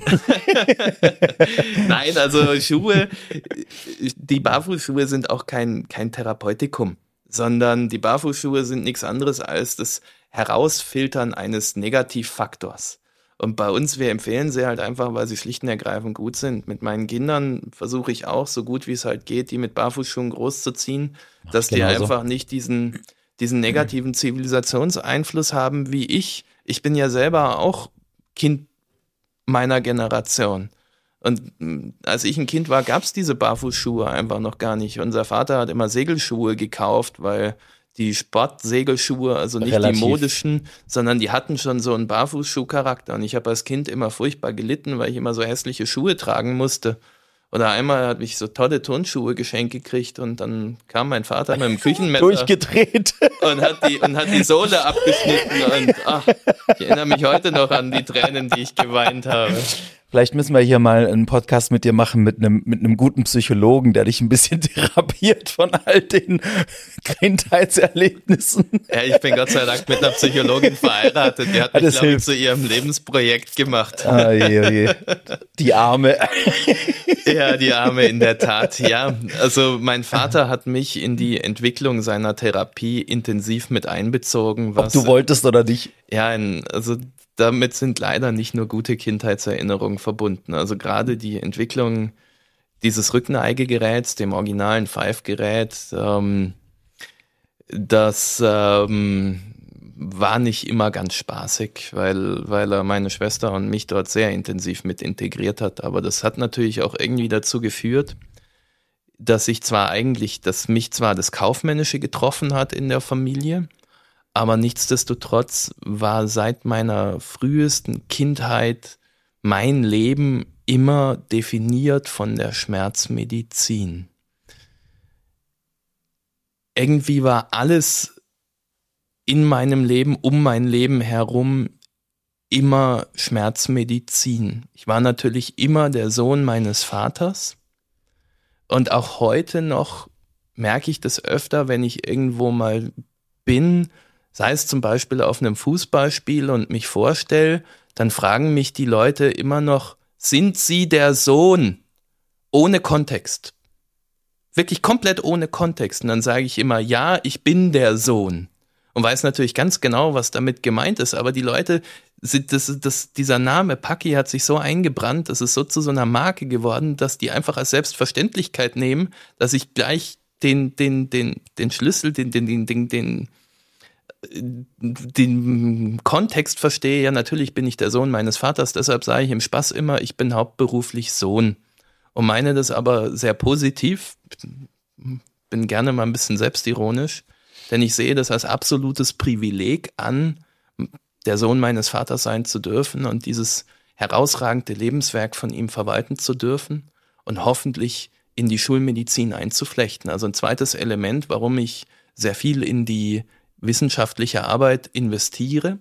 Nein, also Schuhe, die Barfußschuhe sind auch kein Therapeutikum, sondern die Barfußschuhe sind nichts anderes als das Herausfiltern eines Negativfaktors. Und bei uns, wir empfehlen sie halt einfach, weil sie schlicht und ergreifend gut sind. Mit meinen Kindern versuche ich auch, so gut wie es halt geht, die mit Barfußschuhen großzuziehen, dass die einfach nicht diesen negativen Zivilisationseinfluss haben wie ich. Ich bin ja selber auch Kind meiner Generation. Und als ich ein Kind war, gab es diese Barfußschuhe einfach noch gar nicht. Unser Vater hat immer Segelschuhe gekauft, weil die Sportsegelschuhe, also nicht die modischen, sondern die hatten schon so einen Barfußschuhcharakter. Und ich habe als Kind immer furchtbar gelitten, weil ich immer so hässliche Schuhe tragen musste. Oder einmal habe ich so tolle Turnschuhe geschenkt gekriegt und dann kam mein Vater mit dem Küchenmesser durchgedreht und hat die Sohle abgeschnitten und ich erinnere mich heute noch an die Tränen, die ich geweint habe. Vielleicht müssen wir hier mal einen Podcast mit dir machen mit einem guten Psychologen, der dich ein bisschen therapiert von all den Kindheitserlebnissen. Ja, ich bin Gott sei Dank mit einer Psychologin verheiratet. Die hat mich, glaube ich, zu ihrem Lebensprojekt gemacht. Ah, je. Die Arme. Ja, die Arme in der Tat. Ja, also mein Vater hat mich in die Entwicklung seiner Therapie intensiv mit einbezogen. Ob du wolltest oder nicht? Ja, also damit sind leider nicht nur gute Kindheitserinnerungen verbunden. Also gerade die Entwicklung dieses Rückenneigegeräts, dem originalen Pfeifgerät, das war nicht immer ganz spaßig, weil er meine Schwester und mich dort sehr intensiv mit integriert hat. Aber das hat natürlich auch irgendwie dazu geführt, dass mich zwar das Kaufmännische getroffen hat in der Familie, aber nichtsdestotrotz war seit meiner frühesten Kindheit mein Leben immer definiert von der Schmerzmedizin. Irgendwie war alles in meinem Leben, um mein Leben herum, immer Schmerzmedizin. Ich war natürlich immer der Sohn meines Vaters und auch heute noch merke ich das öfter, wenn ich irgendwo mal bin, sei es zum Beispiel auf einem Fußballspiel und mich vorstelle, dann fragen mich die Leute immer noch, sind Sie der Sohn? Ohne Kontext. Wirklich komplett ohne Kontext. Und dann sage ich immer, ja, ich bin der Sohn. Und weiß natürlich ganz genau, was damit gemeint ist. Aber die Leute, dieser Name Paki hat sich so eingebrannt, das ist so zu so einer Marke geworden, dass die einfach als Selbstverständlichkeit nehmen, dass ich gleich den Schlüssel, den Kontext verstehe. Ja, natürlich bin ich der Sohn meines Vaters, deshalb sage ich im Spaß immer, ich bin hauptberuflich Sohn. Und meine das aber sehr positiv, bin gerne mal ein bisschen selbstironisch, denn ich sehe das als absolutes Privileg an, der Sohn meines Vaters sein zu dürfen und dieses herausragende Lebenswerk von ihm verwalten zu dürfen und hoffentlich in die Schulmedizin einzuflechten. Also ein zweites Element, warum ich sehr viel in die wissenschaftliche Arbeit investiere,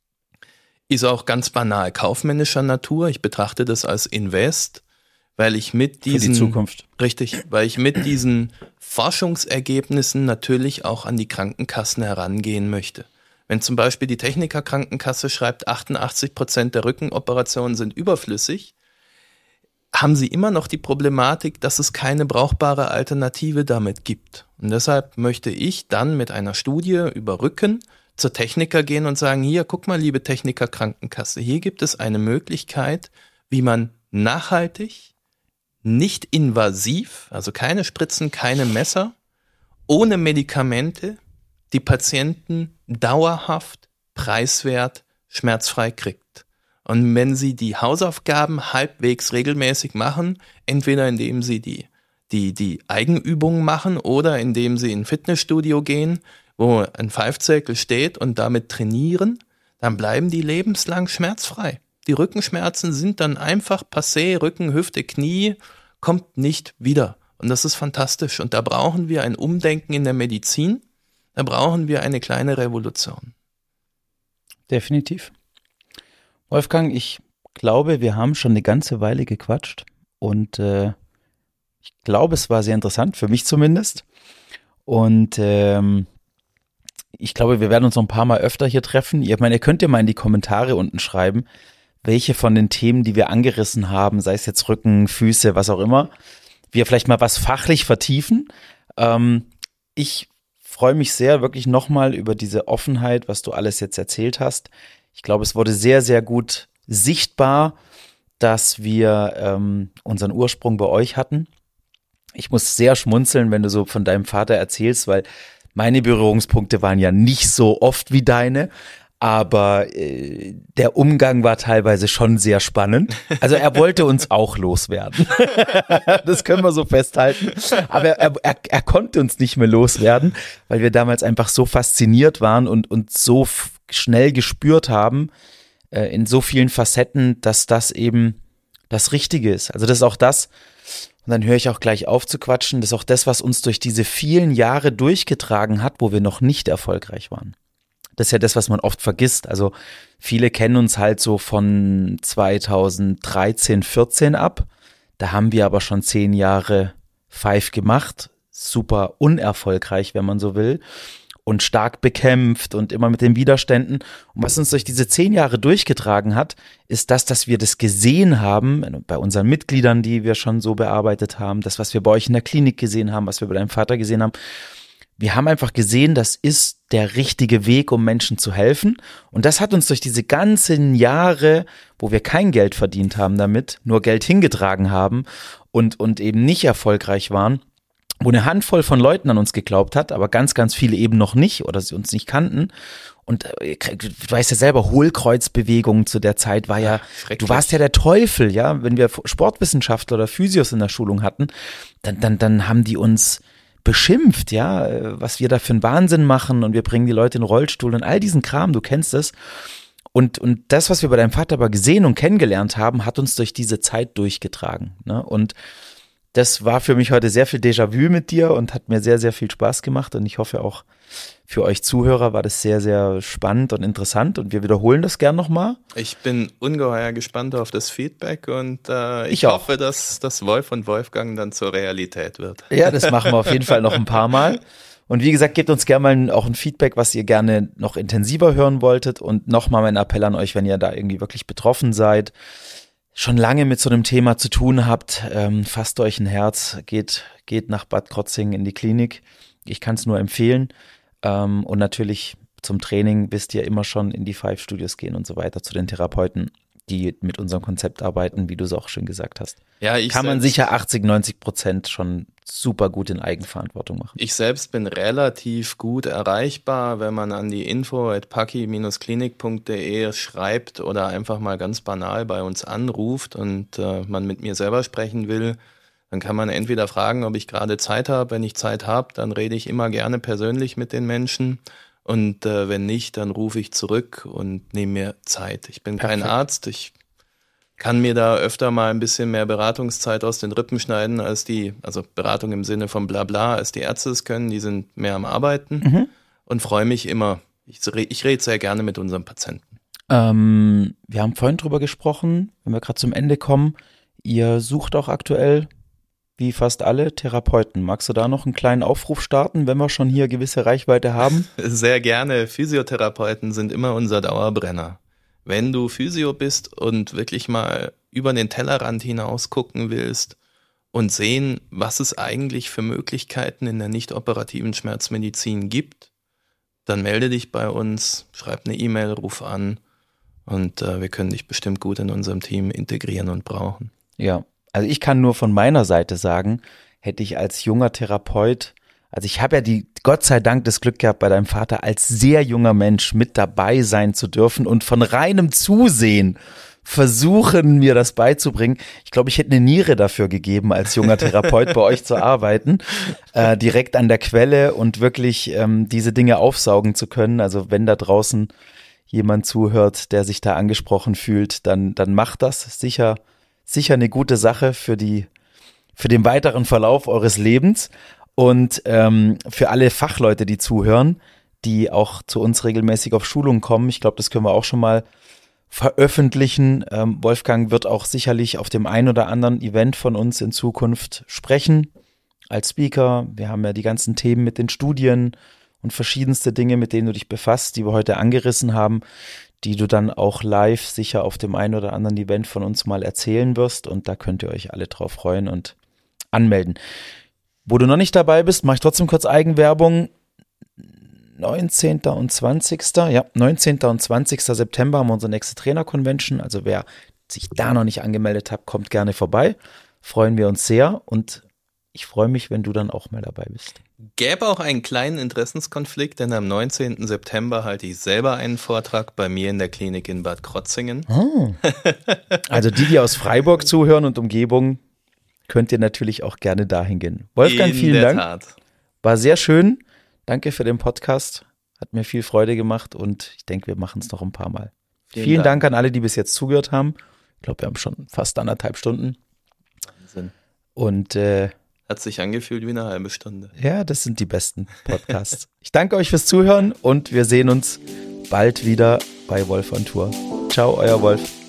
ist auch ganz banal kaufmännischer Natur. Ich betrachte das als Invest, weil ich mit diesen, für die Zukunft. Richtig, weil ich mit diesen Forschungsergebnissen natürlich auch an die Krankenkassen herangehen möchte. Wenn zum Beispiel die Techniker-Krankenkasse schreibt, 88% der Rückenoperationen sind überflüssig, haben sie immer noch die Problematik, dass es keine brauchbare Alternative damit gibt. Und deshalb möchte ich dann mit einer Studie über Rücken zur Techniker gehen und sagen, hier, guck mal, liebe Techniker-Krankenkasse, hier gibt es eine Möglichkeit, wie man nachhaltig, nicht invasiv, also keine Spritzen, keine Messer, ohne Medikamente, die Patienten dauerhaft, preiswert, schmerzfrei kriegt. Und wenn sie die Hausaufgaben halbwegs regelmäßig machen, entweder indem sie die Eigenübungen machen oder indem sie in ein Fitnessstudio gehen, wo ein Pfeifzirkel steht und damit trainieren, dann bleiben die lebenslang schmerzfrei. Die Rückenschmerzen sind dann einfach passé, Rücken, Hüfte, Knie, kommt nicht wieder. Und das ist fantastisch. Und da brauchen wir ein Umdenken in der Medizin, da brauchen wir eine kleine Revolution. Definitiv. Wolfgang, ich glaube, wir haben schon eine ganze Weile gequatscht und ich glaube, es war sehr interessant, für mich zumindest. Und ich glaube, wir werden uns noch ein paar Mal öfter hier treffen. Ihr könnt ja mal in die Kommentare unten schreiben, welche von den Themen, die wir angerissen haben, sei es jetzt Rücken, Füße, was auch immer, wir vielleicht mal was fachlich vertiefen. Ich freue mich sehr wirklich nochmal über diese Offenheit, was du alles jetzt erzählt hast. Ich glaube, es wurde sehr, sehr gut sichtbar, dass wir unseren Ursprung bei euch hatten. Ich muss sehr schmunzeln, wenn du so von deinem Vater erzählst, weil meine Berührungspunkte waren ja nicht so oft wie deine, aber der Umgang war teilweise schon sehr spannend. Also er wollte uns auch loswerden. Das können wir so festhalten. Aber er konnte uns nicht mehr loswerden, weil wir damals einfach so fasziniert waren und so schnell gespürt haben, in so vielen Facetten, dass das eben das Richtige ist. Also das ist auch das, und dann höre ich auch gleich auf zu quatschen, das ist auch das, was uns durch diese vielen Jahre durchgetragen hat, wo wir noch nicht erfolgreich waren. Das ist ja das, was man oft vergisst. Also viele kennen uns halt so von 2013, 14 ab. Da haben wir aber schon 10 Jahre Five gemacht. Super unerfolgreich, wenn man so will. Und stark bekämpft und immer mit den Widerständen. Und was uns durch diese 10 Jahre durchgetragen hat, ist das, dass wir das gesehen haben, bei unseren Mitgliedern, die wir schon so bearbeitet haben, das, was wir bei euch in der Klinik gesehen haben, was wir bei deinem Vater gesehen haben. Wir haben einfach gesehen, das ist der richtige Weg, um Menschen zu helfen. Und das hat uns durch diese ganzen Jahre, wo wir kein Geld verdient haben damit, nur Geld hingetragen haben und eben nicht erfolgreich waren, wo eine Handvoll von Leuten an uns geglaubt hat, aber ganz, ganz viele eben noch nicht oder sie uns nicht kannten. Und du weißt ja selber, Hohlkreuzbewegung zu der Zeit war ja, du warst ja der Teufel, ja. Wenn wir Sportwissenschaftler oder Physios in der Schulung hatten, dann haben die uns beschimpft, ja, was wir da für einen Wahnsinn machen und wir bringen die Leute in den Rollstuhl und all diesen Kram, du kennst es. Und das, was wir bei deinem Vater aber gesehen und kennengelernt haben, hat uns durch diese Zeit durchgetragen, ne? Und das war für mich heute sehr viel Déjà-vu mit dir und hat mir sehr, sehr viel Spaß gemacht und ich hoffe auch für euch Zuhörer war das sehr, sehr spannend und interessant und wir wiederholen das gern nochmal. Ich bin ungeheuer gespannt auf das Feedback und ich hoffe, dass das Wolf und Wolfgang dann zur Realität wird. Ja, das machen wir auf jeden Fall noch ein paar Mal. Und wie gesagt, gebt uns gerne mal auch ein Feedback, was ihr gerne noch intensiver hören wolltet und nochmal mein Appell an euch, wenn ihr da irgendwie wirklich betroffen seid, schon lange mit so einem Thema zu tun habt, fasst euch ein Herz, geht nach Bad Krotzing in die Klinik. Ich kann es nur empfehlen. Und natürlich zum Training wisst ihr immer schon in die Five Studios gehen und so weiter, zu den Therapeuten, die mit unserem Konzept arbeiten, wie du es auch schön gesagt hast. Ja, kann man sicher 80-90% schon super gut in Eigenverantwortung machen. Ich selbst bin relativ gut erreichbar, wenn man an die info@paki-klinik.de schreibt oder einfach mal ganz banal bei uns anruft und man mit mir selber sprechen will, dann kann man entweder fragen, ob ich gerade Zeit habe. Wenn ich Zeit habe, dann rede ich immer gerne persönlich mit den Menschen. Und wenn nicht, dann rufe ich zurück und nehme mir Zeit. Ich bin kein Arzt. Ich kann mir da öfter mal ein bisschen mehr Beratungszeit aus den Rippen schneiden, also Beratung im Sinne von Blabla, als die Ärzte es können. Die sind mehr am Arbeiten und freue mich immer. Ich rede sehr gerne mit unseren Patienten. Wir haben vorhin drüber gesprochen, wenn wir gerade zum Ende kommen. Ihr sucht auch aktuell, wie fast alle, Therapeuten. Magst du da noch einen kleinen Aufruf starten, wenn wir schon hier gewisse Reichweite haben? Sehr gerne. Physiotherapeuten sind immer unser Dauerbrenner. Wenn du Physio bist und wirklich mal über den Tellerrand hinaus gucken willst und sehen, was es eigentlich für Möglichkeiten in der nicht-operativen Schmerzmedizin gibt, dann melde dich bei uns, schreib eine E-Mail, ruf an und wir können dich bestimmt gut in unserem Team integrieren und brauchen. Ja. Also ich kann nur von meiner Seite sagen, hätte ich als junger Therapeut, also ich habe ja Gott sei Dank das Glück gehabt, bei deinem Vater als sehr junger Mensch mit dabei sein zu dürfen und von reinem Zusehen versuchen, mir das beizubringen. Ich glaube, ich hätte eine Niere dafür gegeben, als junger Therapeut bei euch zu arbeiten, direkt an der Quelle und wirklich diese Dinge aufsaugen zu können. Also wenn da draußen jemand zuhört, der sich da angesprochen fühlt, dann macht das sicher eine gute Sache für den weiteren Verlauf eures Lebens und für alle Fachleute, die zuhören, die auch zu uns regelmäßig auf Schulungen kommen. Ich glaube, das können wir auch schon mal veröffentlichen. Wolfgang wird auch sicherlich auf dem ein oder anderen Event von uns in Zukunft sprechen als Speaker. Wir haben ja die ganzen Themen mit den Studien und verschiedenste Dinge, mit denen du dich befasst, die wir heute angerissen haben, die du dann auch live sicher auf dem einen oder anderen Event von uns mal erzählen wirst. Und da könnt ihr euch alle drauf freuen und anmelden. Wo du noch nicht dabei bist, mache ich trotzdem kurz Eigenwerbung. 19. und 20. 19. und 20. September haben wir unsere nächste Trainer-Convention. Also wer sich da noch nicht angemeldet hat, kommt gerne vorbei. Freuen wir uns sehr und ich freue mich, wenn du dann auch mal dabei bist. Gäbe auch einen kleinen Interessenskonflikt, denn am 19. September halte ich selber einen Vortrag bei mir in der Klinik in Bad Krotzingen. Oh. Also die aus Freiburg zuhören und Umgebung, könnt ihr natürlich auch gerne dahin gehen. Wolfgang, vielen Dank. Tat. War sehr schön. Danke für den Podcast. Hat mir viel Freude gemacht und ich denke, wir machen es noch ein paar Mal. Vielen Dank an alle, die bis jetzt zugehört haben. Ich glaube, wir haben schon fast 1,5 Stunden. Wahnsinn. Und hat sich angefühlt wie eine halbe Stunde. Ja, das sind die besten Podcasts. Ich danke euch fürs Zuhören und wir sehen uns bald wieder bei Wolf on Tour. Ciao, euer Wolf.